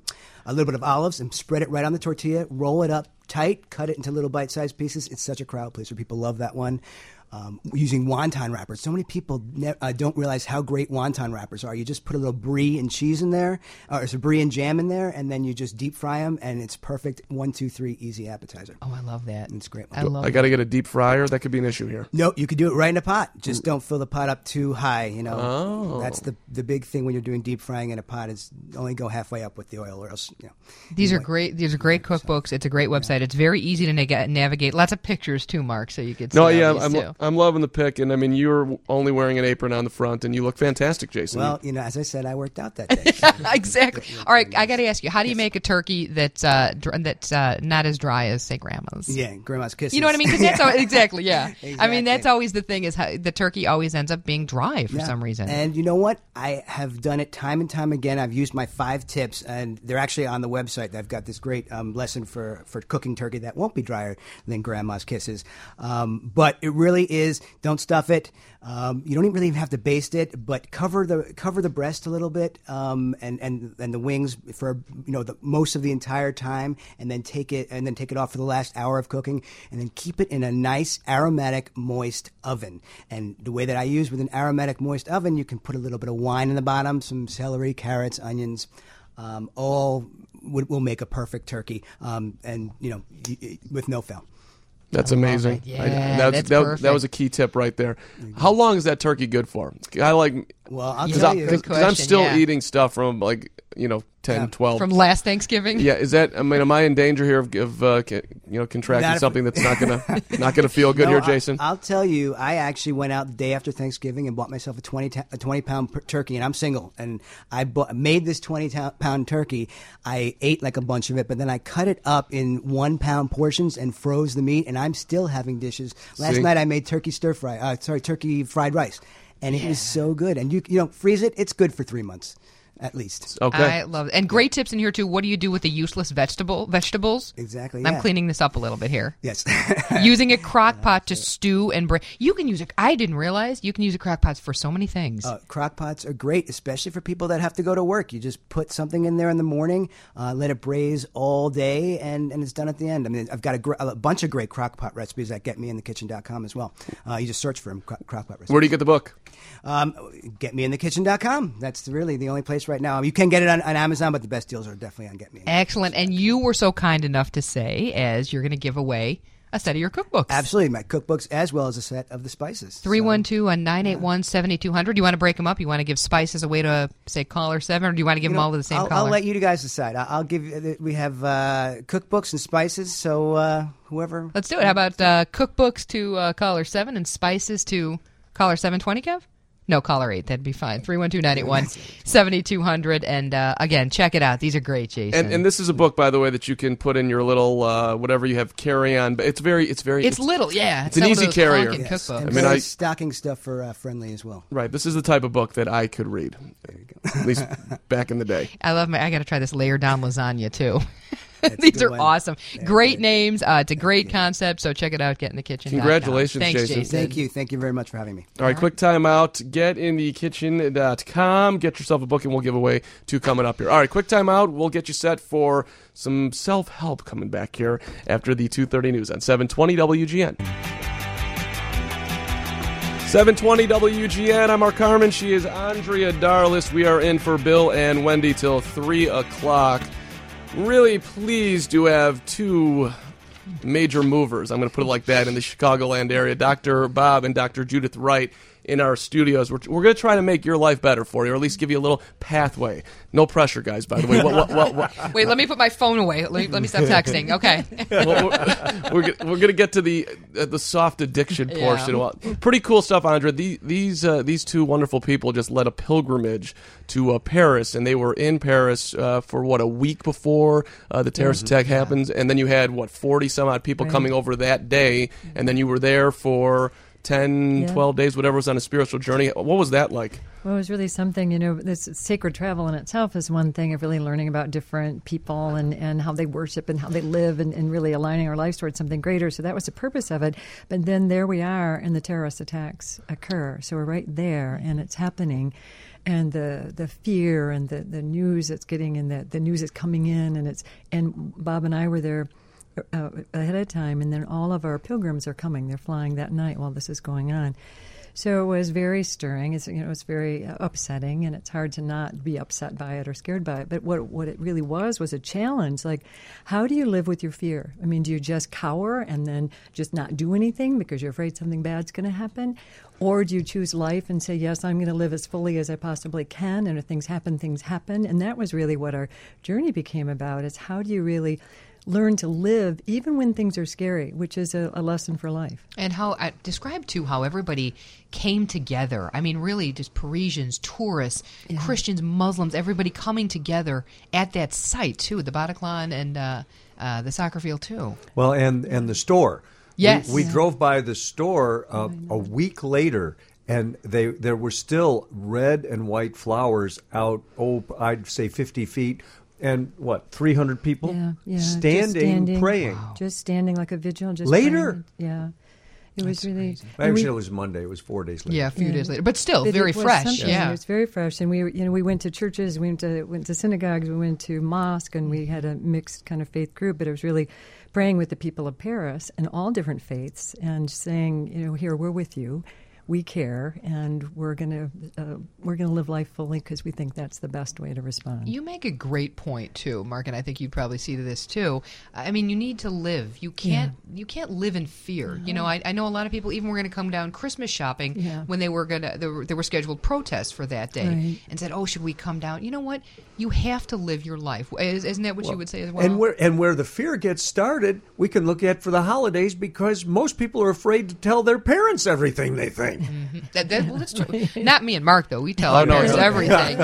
olives and spread it right on the tortilla. Roll it up tight, cut it into little bite-sized pieces. It's such a crowd pleaser. People love that one. Using wonton wrappers. So many people don't realize how great wonton wrappers are. You just put a little brie and cheese in there, or some brie and jam in there, and then you just deep fry them, and it's perfect. 1, 2, 3, easy appetizer. Oh, I love that. It's great. I got to get a deep fryer. That could be an issue here. No, you could do it right in a pot. Just don't fill the pot up too high. That's the big thing when you're doing deep frying in a pot is only go halfway up with the oil, or else. These are great. These are great cookbooks. It's a great website. It's very easy to navigate. Lots of pictures too, Mark. So you could. I'm loving the pic, and I mean you're only wearing an apron on the front, and you look fantastic, Jason. Well, as I said, I worked out that day. Exactly. All right, I got to ask you, how do you make a turkey that's not as dry as say Grandma's? Yeah, Grandma's Kisses. You know what I mean? Because that's exactly. Exactly. I mean, that's always the thing is how the turkey always ends up being dry for some reason. And you know what? I have done it time and time again. I've used my 5 tips, and they're actually on the website. I've got this great lesson for cooking turkey that won't be drier than Grandma's Kisses. But it really is. Don't stuff it. You don't really even have to baste it, but cover the breast a little bit, and the wings for the most of the entire time, and then take it off for the last hour of cooking, and then keep it in a nice aromatic moist oven. And the way that I use with an aromatic moist oven, you can put a little bit of wine in the bottom, some celery, carrots, onions, all will make a perfect turkey, and with no fail. That's amazing. Yeah, that was a key tip right there. How long is that turkey good for? I'll tell you. Because I'm still eating stuff from 10, 12. From last Thanksgiving? Yeah, is that? I mean, am I in danger here of contracting something that's not gonna feel good here, Jason? I'll tell you. I actually went out the day after Thanksgiving and bought myself a 20-pound turkey, and I'm single, and I made this 20-pound turkey. I ate like a bunch of it, but then I cut it up in 1-pound portions and froze the meat, and I'm still having dishes. Last night I made turkey fried rice, and it was so good. And you freeze it; it's good for 3 months. At least. Okay. I love it. And great tips in here, too. What do you do with the useless vegetables? Exactly. I'm cleaning this up a little bit here. Yes. Using a crock pot to stew and you can use I didn't realize you can use a crock pot for so many things. Crock pots are great, especially for people that have to go to work. You just put something in there in the morning, let it braise all day, and it's done at the end. I mean, I've got a bunch of great crock pot recipes at GetMeInTheKitchen.com as well. You just search for them, crock pot recipes. Where do you get the book? GetMeInTheKitchen.com. That's really the only place books right now. You can get it on Amazon, but the best deals are definitely on Get Me. Excellent. And you were so kind enough to say, as you're going to give away a set of your cookbooks. Absolutely. My cookbooks as well as a set of the spices. 312-981-7200. Do you want to break them up? You want to give spices away to, say, caller 7, or do you want to give them all to the same caller? I'll let you guys decide. I'll give. We have cookbooks and spices, so whoever. Let's do it. How about cookbooks to caller 7 and spices to caller 720, Kev? No, caller 8. That'd be fine. 312-981-7200. And again, check it out. These are great, Jason. And this is a book, by the way, that you can put in your little whatever you have carry-on. But it's little, yeah. It's an easy carrier. Yes. And stocking stuff for Friendly as well. Right. This is the type of book that I could read. There you go. At least back in the day. I got to try this layer down lasagna too. These are awesome. Great names. It's a great concept, so check it out, GetInTheKitchen.com. Congratulations, Thanks, Jason. Thank you. Thank you very much for having me. All right, quick time out. GetInTheKitchen.com. Get yourself a book, and we'll give away 2 coming up here. All right, quick time out. We'll get you set for some self-help coming back here after the 2:30 news on 720 WGN. 720 WGN. I'm Mark Carmen. She is Andrea Darlis. We are in for Bill and Wendy till 3 o'clock. Really pleased to have 2 major movers, I'm going to put it like that, in the Chicagoland area, Dr. Bob and Dr. Judith Wright, in our studios. We're going to try to make your life better for you, or at least give you a little pathway. No pressure, guys, by the way. What? Wait, let me put my phone away. Let me stop texting. Okay. We're going to get to the soft addiction portion. Well, pretty cool stuff, Andrea. These 2 wonderful people just led a pilgrimage to Paris, and they were in Paris for, a week before the terrorist attack happens, and then you had, 40-some-odd people coming over that day, and then you were there for 10, 12 days, whatever, was on a spiritual journey. What was that like? Well, it was really something, this sacred travel in itself is one thing of really learning about different people and how they worship and how they live and really aligning our lives towards something greater. So that was the purpose of it. But then there we are and the terrorist attacks occur. So we're right there and it's happening. And the fear and the news that's getting and the news is coming in and Bob and I were there ahead of time, and then all of our pilgrims are coming. They're flying that night while this is going on. So it was very stirring. It's very upsetting, and it's hard to not be upset by it or scared by it. But what it really was a challenge. Like, how do you live with your fear? I mean, do you just cower and then just not do anything because you're afraid something bad's going to happen? Or do you choose life and say, yes, I'm going to live as fully as I possibly can, and if things happen, things happen? And that was really what our journey became about, is how do you really learn to live even when things are scary, which is a lesson for life. And how describe too how everybody came together. I mean, really, just Parisians, tourists, Christians, Muslims, everybody coming together at that site too, the Bataclan and the soccer field too. Well, and the store. Yes, we drove by the store a week later. And there were still red and white flowers out, I'd say 50 feet. And 300 people standing, praying. Wow. Just standing like a vigil. Just later? Praying. Yeah. It was really... Actually, it was Monday. It was 4 days later. Yeah, a few days later. But still, very fresh. Yeah. It was very fresh. And we went to churches, we went to synagogues, we went to mosque, and we had a mixed kind of faith group. But it was really praying with the people of Paris and all different faiths and saying, here, we're with you. We care, and we're gonna live life fully because we think that's the best way to respond. You make a great point too, Mark, and I think you'd probably see to this too. I mean, you need to live. You can't live in fear. No. I know a lot of people even were going to come down Christmas shopping when they were there were scheduled protests for that day, and said, "Oh, should we come down?" You know what? You have to live your life. Isn't that what you would say as well? And where the fear gets started, we can look at for the holidays because most people are afraid to tell their parents everything they think. Mm-hmm. Well, that's true. Not me and Mark, though. We tell our parents everything.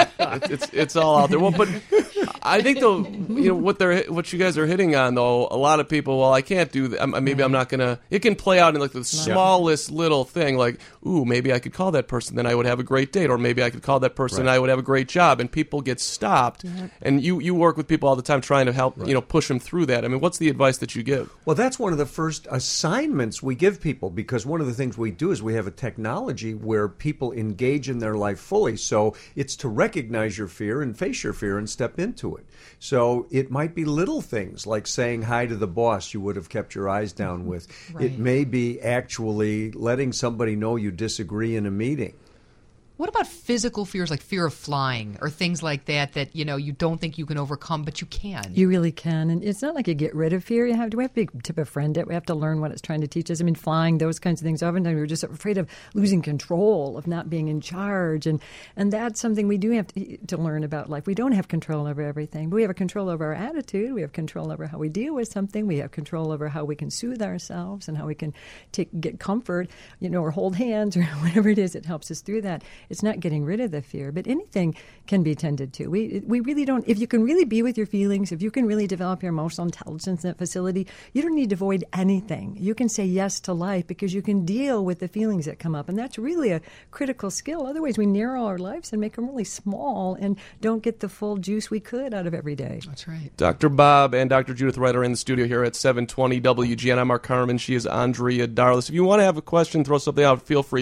It's all out there. Well, but I think though, what you guys are hitting on though, a lot of people. Well, I can't do that. Maybe I'm not gonna. It can play out in like the smallest little thing, like, ooh, maybe I could call that person, then I would have a great date, or maybe I could call that person, and I would have a great job. And people get stopped. And you work with people all the time trying to help, push them through that. I mean, what's the advice that you give? Well, that's one of the first assignments we give people, because one of the things we do is we have a technology where people engage in their life fully. So it's to recognize your fear and face your fear and step into it. So it might be little things like saying hi to the boss you would have kept your eyes down with. Right. It may be actually letting somebody know you disagree in a meeting. What about physical fears like fear of flying or things like that you don't think you can overcome, but you can? You really can. And it's not like you get rid of fear. We have to befriend it. We have to learn what it's trying to teach us. I mean, flying, those kinds of things. Oftentimes we're just afraid of losing control, of not being in charge. And that's something we do have to learn about life. We don't have control over everything, but we have a control over our attitude. We have control over how we deal with something. We have control over how we can soothe ourselves and how we can get comfort, or hold hands or whatever it is that helps us through that. It's not getting rid of the fear, but anything can be tended to. We really don't. If you can really be with your feelings, if you can really develop your emotional intelligence in that facility, you don't need to avoid anything. You can say yes to life because you can deal with the feelings that come up, and that's really a critical skill. Otherwise, we narrow our lives and make them really small and don't get the full juice we could out of every day. That's right. Dr. Bob and Dr. Judith Wright are in the studio here at 720 WGN. I'm Mark Carmen. She is Andrea Darlis. If you want to have a question, throw something out, feel free.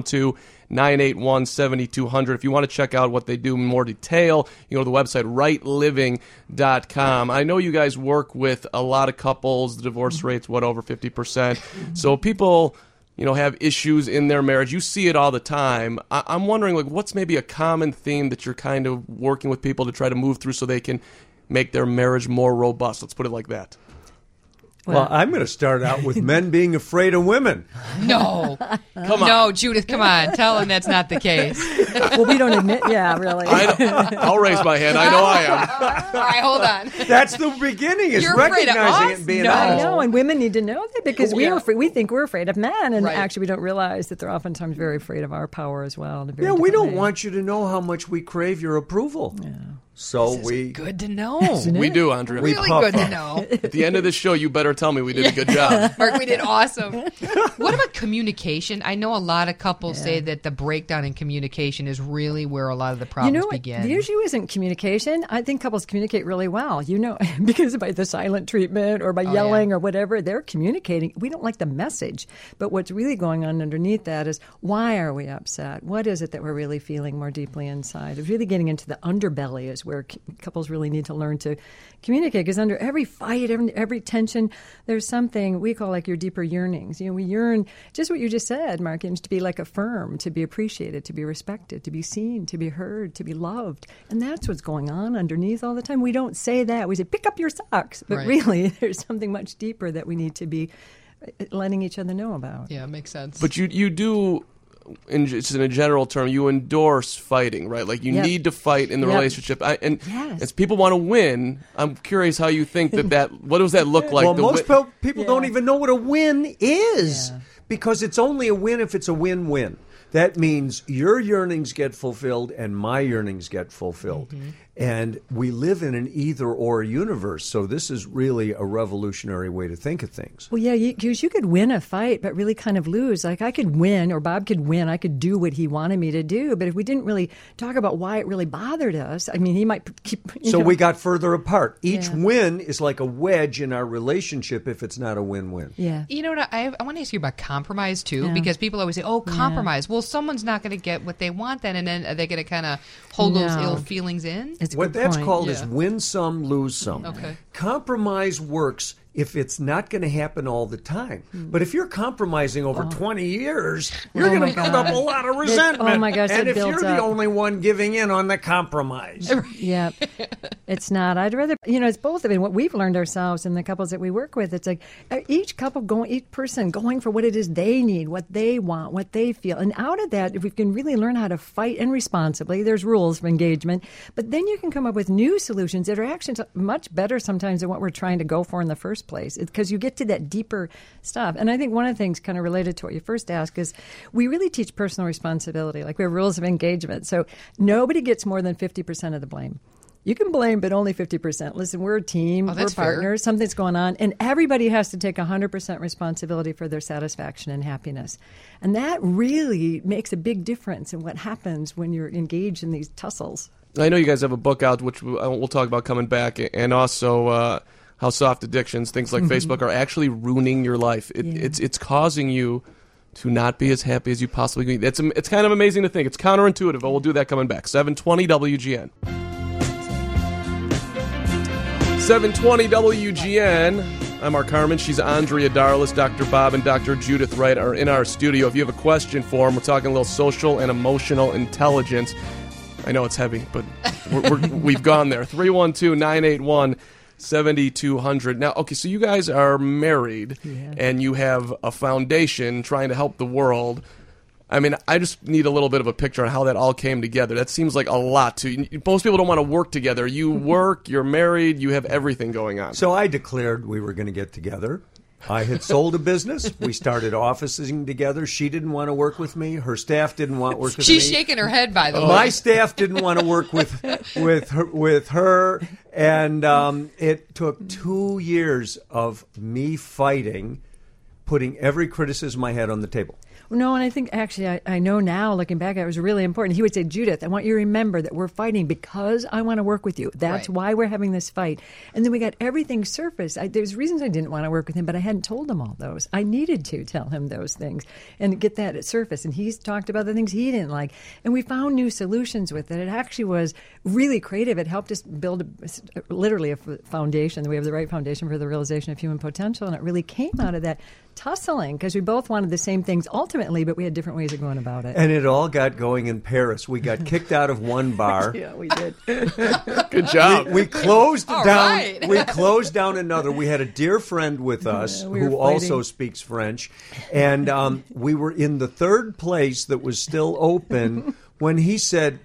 312-981-7200. If you want to check out what they do in more detail, you go to the website rightliving.com. I know you guys work with a lot of couples. The divorce rate's over 50%. So people, have issues in their marriage. You see it all the time. I'm wondering, what's maybe a common theme that you're kind of working with people to try to move through so they can make their marriage more robust? Let's put it like that. Well, I'm going to start out with men being afraid of women. No. Come on. No, Judith, come on. Tell him that's not the case. Well, we don't admit, really. I'll raise my hand. I know I am. All right, hold on. That's the beginning, is You're recognizing it and being honest. I know, and women need to know that because we think we're afraid of men, and actually we don't realize that they're oftentimes very afraid of our power as well. We don't want you to know how much we crave your approval. Yeah. So good to know. We do, Andrea. Really good to know. At the end of this show, you better tell me we did a good job. Mark, we did awesome. What about communication? I know a lot of couples say that the breakdown in communication is really where a lot of the problems begin. The issue isn't communication. I think couples communicate really well. Because by the silent treatment or by yelling or whatever, they're communicating. We don't like the message. But what's really going on underneath that is, why are we upset? What is it that we're really feeling more deeply inside? It's really getting into the underbelly is where couples really need to learn to communicate, because under every fight, every tension, there's something we call your deeper yearnings. We yearn, just what you just said, Mark, to be affirmed, to be appreciated, to be respected, to be seen, to be heard, to be loved. And that's what's going on underneath all the time. We don't say that. We say, pick up your socks. But really, there's something much deeper that we need to be letting each other know about. Yeah, it makes sense. But you do... just in a general term, you endorse fighting, right? You need to fight in the relationship. As people want to win, I'm curious how you think that what does that look like? Well, most people don't even know what a win is because it's only a win if it's a win-win. That means your yearnings get fulfilled and my yearnings get fulfilled. Mm-hmm. And we live in an either-or universe, so this is really a revolutionary way to think of things. Well, because you could win a fight but really kind of lose. I could win, or Bob could win. I could do what he wanted me to do, but if we didn't really talk about why it really bothered us, he might keep... So we got further apart. Each win is like a wedge in our relationship if it's not a win-win. Yeah. You know what? I want to ask you about compromise, too, because people always say, compromise. Well, someone's not going to get what they want then, and then are they going to kind of hold those ill feelings in? What that's called is win some, lose some. Okay. Compromise works if it's not going to happen all the time. But if you're compromising over 20 years, you're going to build up a lot of resentment. Oh, my gosh, and if you're the up. only one giving in on the compromise. Yeah, it's not. I'd rather, it's both. What we've learned ourselves in the couples that we work with, it's each person going for what it is they need, what they want, what they feel. And out of that, if we can really learn how to fight and responsibly, there's rules for engagement, but then you can come up with new solutions that are actually much better sometimes than what we're trying to go for in the first place, because you get to that deeper stuff. And I think one of the things kind of related to what you first asked is we really teach personal responsibility. We have rules of engagement. So nobody gets more than 50% of the blame. You can blame, but only 50%. Listen, we're a team, we're partners, fair. Something's going on, and everybody has to take 100% responsibility for their satisfaction and happiness. And that really makes a big difference in what happens when you're engaged in these tussles. I know you guys have a book out, which we'll talk about coming back, and also how soft addictions, things like Facebook, are actually ruining your life. It's causing you to not be as happy as you possibly can be. It's kind of amazing to think. It's counterintuitive, but we'll do that coming back. 720 WGN. 720 WGN. I'm Mark Harmon. She's Andrea Darlis. Dr. Bob and Dr. Judith Wright are in our studio. If you have a question for them, we're talking a little social and emotional intelligence. I know it's heavy, but we've gone there. 312-981-7200. Now, okay, so you guys are married, and you have a foundation trying to help the world. I mean, I just need a little bit of a picture on how that all came together. That seems like a lot to most people don't want to work together. You work, you're married, you have everything going on. So I declared we were going to get together. I had sold a business. We started officing together. She didn't want to work with me. Her staff didn't want to work with me. She's shaking her head, by the way. My staff didn't want to work with her. And it took 2 years of me fighting, putting every criticism I had on the table. No, and I think actually I know now, looking back, it was really important. He would say, Judith, I want you to remember that we're fighting because I want to work with you. That's why we're having this fight. And then we got everything surfaced. There's reasons I didn't want to work with him, but I hadn't told him all those. I needed to tell him those things and get that at surface. And he's talked about the things he didn't like. And we found new solutions with it. It actually was really creative. It helped us build literally a foundation. We have the right foundation for the realization of human potential. And it really came out of that tussling because we both wanted the same things ultimately, but we had different ways of going about it. And it all got going in Paris. We got kicked out of one bar. Yeah, we did. Good job. We closed all down. Right. We closed down another. We had a dear friend with us who also speaks French, and we were in the third place that was still open when he said,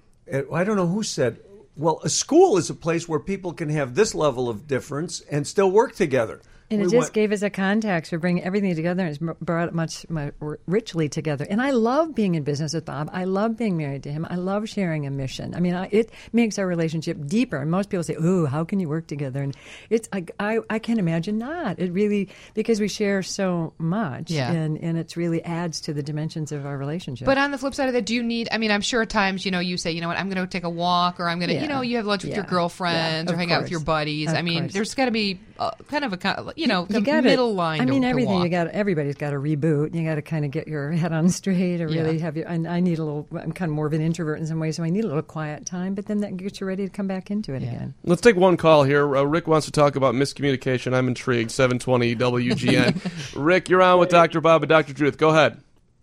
I don't know who said, well, a school is a place where people can have this level of difference and still work together. And it just gave us a context for bringing everything together, and it's brought it much richly together. And I love being in business with Bob. I love being married to him. I love sharing a mission. I mean, it makes our relationship deeper. And most people say, "Ooh, how can you work together?" And it's I can't imagine not. It really, because we share so much, and it really adds to the dimensions of our relationship. But on the flip side of that, do you need? I mean, I'm sure at times you say, you know what, I'm going to take a walk, or I'm going to, you have lunch with your girlfriends, or hang out with your buddies. I mean, there's got to be kind of a middle line. I mean, to everything walk. everybody's got to reboot. You got to kind of get your head on straight, or really have your. And I need a little. I'm kind of more of an introvert in some ways, so I need a little quiet time. But then that gets you ready to come back into it again. Let's take one call here. Rick wants to talk about miscommunication. I'm intrigued. 720 WGN. Rick, you're on with Dr. Bob and Dr. Judith. Go ahead.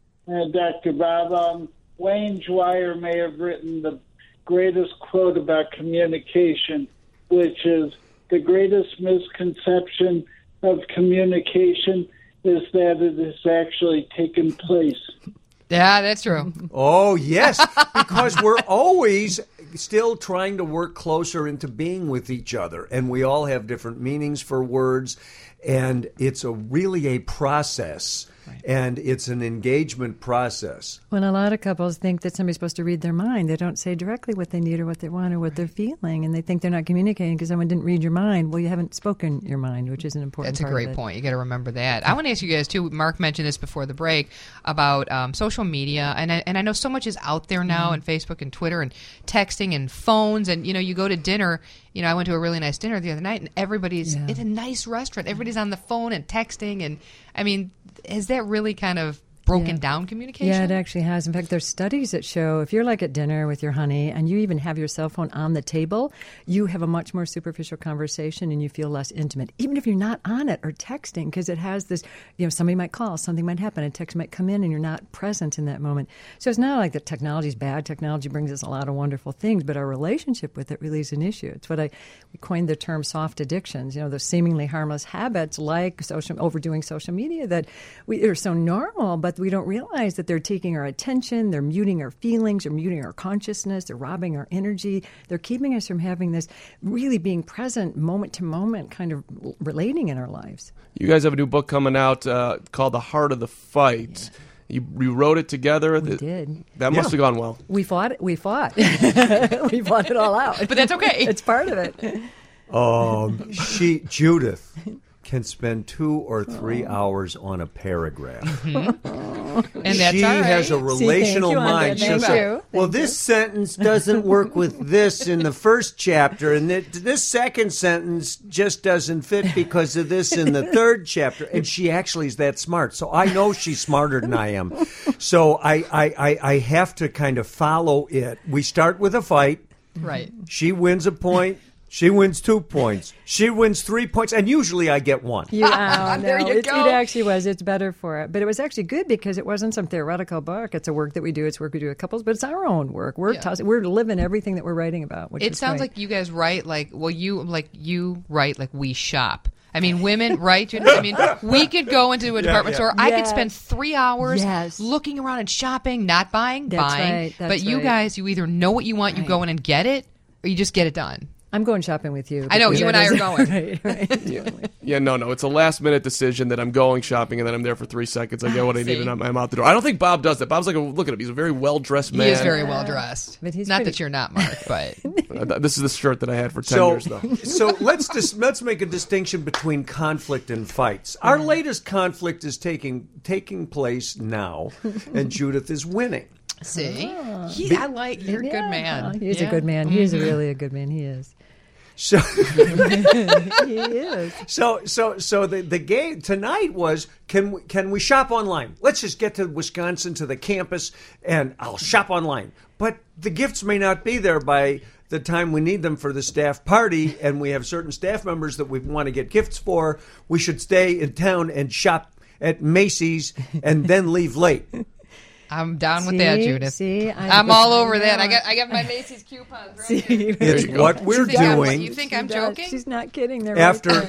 Dr. Bob, Wayne Dwyer may have written the greatest quote about communication, which is, the greatest misconception of communication is that it has actually taken place. Yeah, that's true. Oh, yes, because we're always still trying to work closer into being with each other, and we all have different meanings for words, and it's really a process. And it's an engagement process. When a lot of couples think that somebody's supposed to read their mind, they don't say directly what they need or what they want or what they're feeling, and they think they're not communicating because someone didn't read your mind. Well, you haven't spoken your mind, which is an important part of it. That's a great point. You got to remember that. I want to ask you guys, too, Mark mentioned this before the break, about social media, and I know so much is out there now, and Facebook and Twitter and texting and phones, and, you go to dinner. I went to a really nice dinner the other night, and everybody's in a nice restaurant. Everybody's on the phone and texting, and, I mean, has that really kind of broken down communication? Yeah, it actually has. In fact, there's studies that show if you're like at dinner with your honey and you even have your cell phone on the table, you have a much more superficial conversation and you feel less intimate, even if you're not on it or texting, because it has this, somebody might call, something might happen, a text might come in and you're not present in that moment. So it's not like that technology is bad. Technology brings us a lot of wonderful things, but our relationship with it really is an issue. It's what we coined the term soft addictions, those seemingly harmless habits like overdoing social media that are so normal, but we don't realize that they're taking our attention, they're muting our feelings, they're muting our consciousness, they're robbing our energy, they're keeping us from having this really being present moment to moment kind of relating in our lives. You guys have a new book coming out called The Heart of the Fight. Yeah. You wrote it together? We did. That must have gone well. We fought. We fought it all out. But that's okay. It's part of it. Judith can spend 2 or 3 hours on a paragraph. Mm-hmm. And that's she all right. has a relational mind. She'll say, this sentence doesn't work with this in the first chapter, and this second sentence just doesn't fit because of this in the third chapter. And she actually is that smart. So I know she's smarter than I am. So I have to kind of follow it. We start with a fight. Right. She wins a point. She wins 2 points. She wins 3 points, and usually I get 1. There you go. It actually was. It's better for it. But it was actually good because it wasn't some theoretical book. It's a work that we do. It's work we do with couples, but it's our own work. We're living everything that we're writing about. Which it is sounds great. like you guys write you write like we shop. I mean, women, right? I mean, we could go into a department store. I could spend 3 hours looking around and shopping, not buying, buying. Right, but you guys, you either know what you want, you go in and get it, or you just get it done. I'm going shopping with you. I know, you and I are going. right. No. It's a last-minute decision that I'm going shopping, and then I'm there for 3 seconds. I get what I need, and I'm out the door. I don't think Bob does that. Bob's like, look at him. He's a very well-dressed man. He is very well-dressed. But he's not that you're not, Mark, but... This is the shirt that I had for 10 years, though. So let's make a distinction between conflict and fights. Our latest conflict is taking place now, and Judith is winning. See? You're a good man. He's a good man. He's really a good man. He is. So he is. So the game tonight was can we shop online? Let's just get to Wisconsin to the campus and I'll shop online. But the gifts may not be there by the time we need them for the staff party, and we have certain staff members that we want to get gifts for. We should stay in town and shop at Macy's and then leave late. I'm down with that, Judith. See, I'm all over that. I got my Macy's coupons right here. It's what we're doing. You think I'm joking? She's not kidding. They're after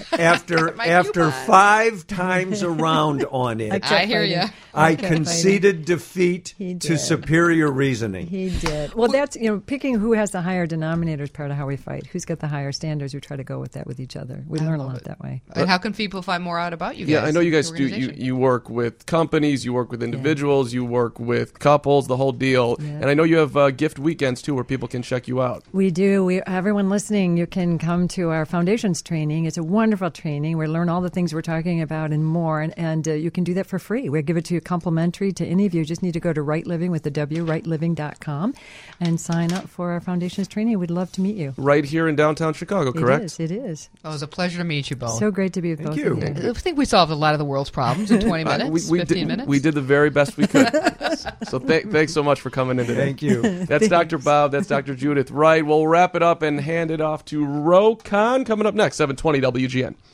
5 coupons. times around on it. I hear you. I conceded defeat to superior reasoning. He did. Well, that's picking who has the higher denominator is part of how we fight. Who's got the higher standards? We try to go with that with each other. We learn a lot that way. And how can people find more out about you guys? Yeah, I know you guys do. You work with companies, you work with individuals, you work with couples, the whole deal. Yeah. And I know you have gift weekends, too, where people can check you out. We do. Everyone listening, you can come to our foundations training. It's a wonderful training. We learn all the things we're talking about and more. And you can do that for free. We give it to you complimentary to any of you. You just need to go to Right Living with the W, rightliving.com, and sign up for our foundations training. We'd love to meet you. Right here in downtown Chicago, correct? It is. Oh, it was a pleasure to meet you both. So great to be with both of you. I think we solved a lot of the world's problems in 20 minutes, 15 minutes. We did the very best we could. So thanks so much for coming in today. Thank you. That's Dr. Bob. That's Dr. Judith Wright. We'll wrap it up and hand it off to Ro Khan coming up next, 720 WGN.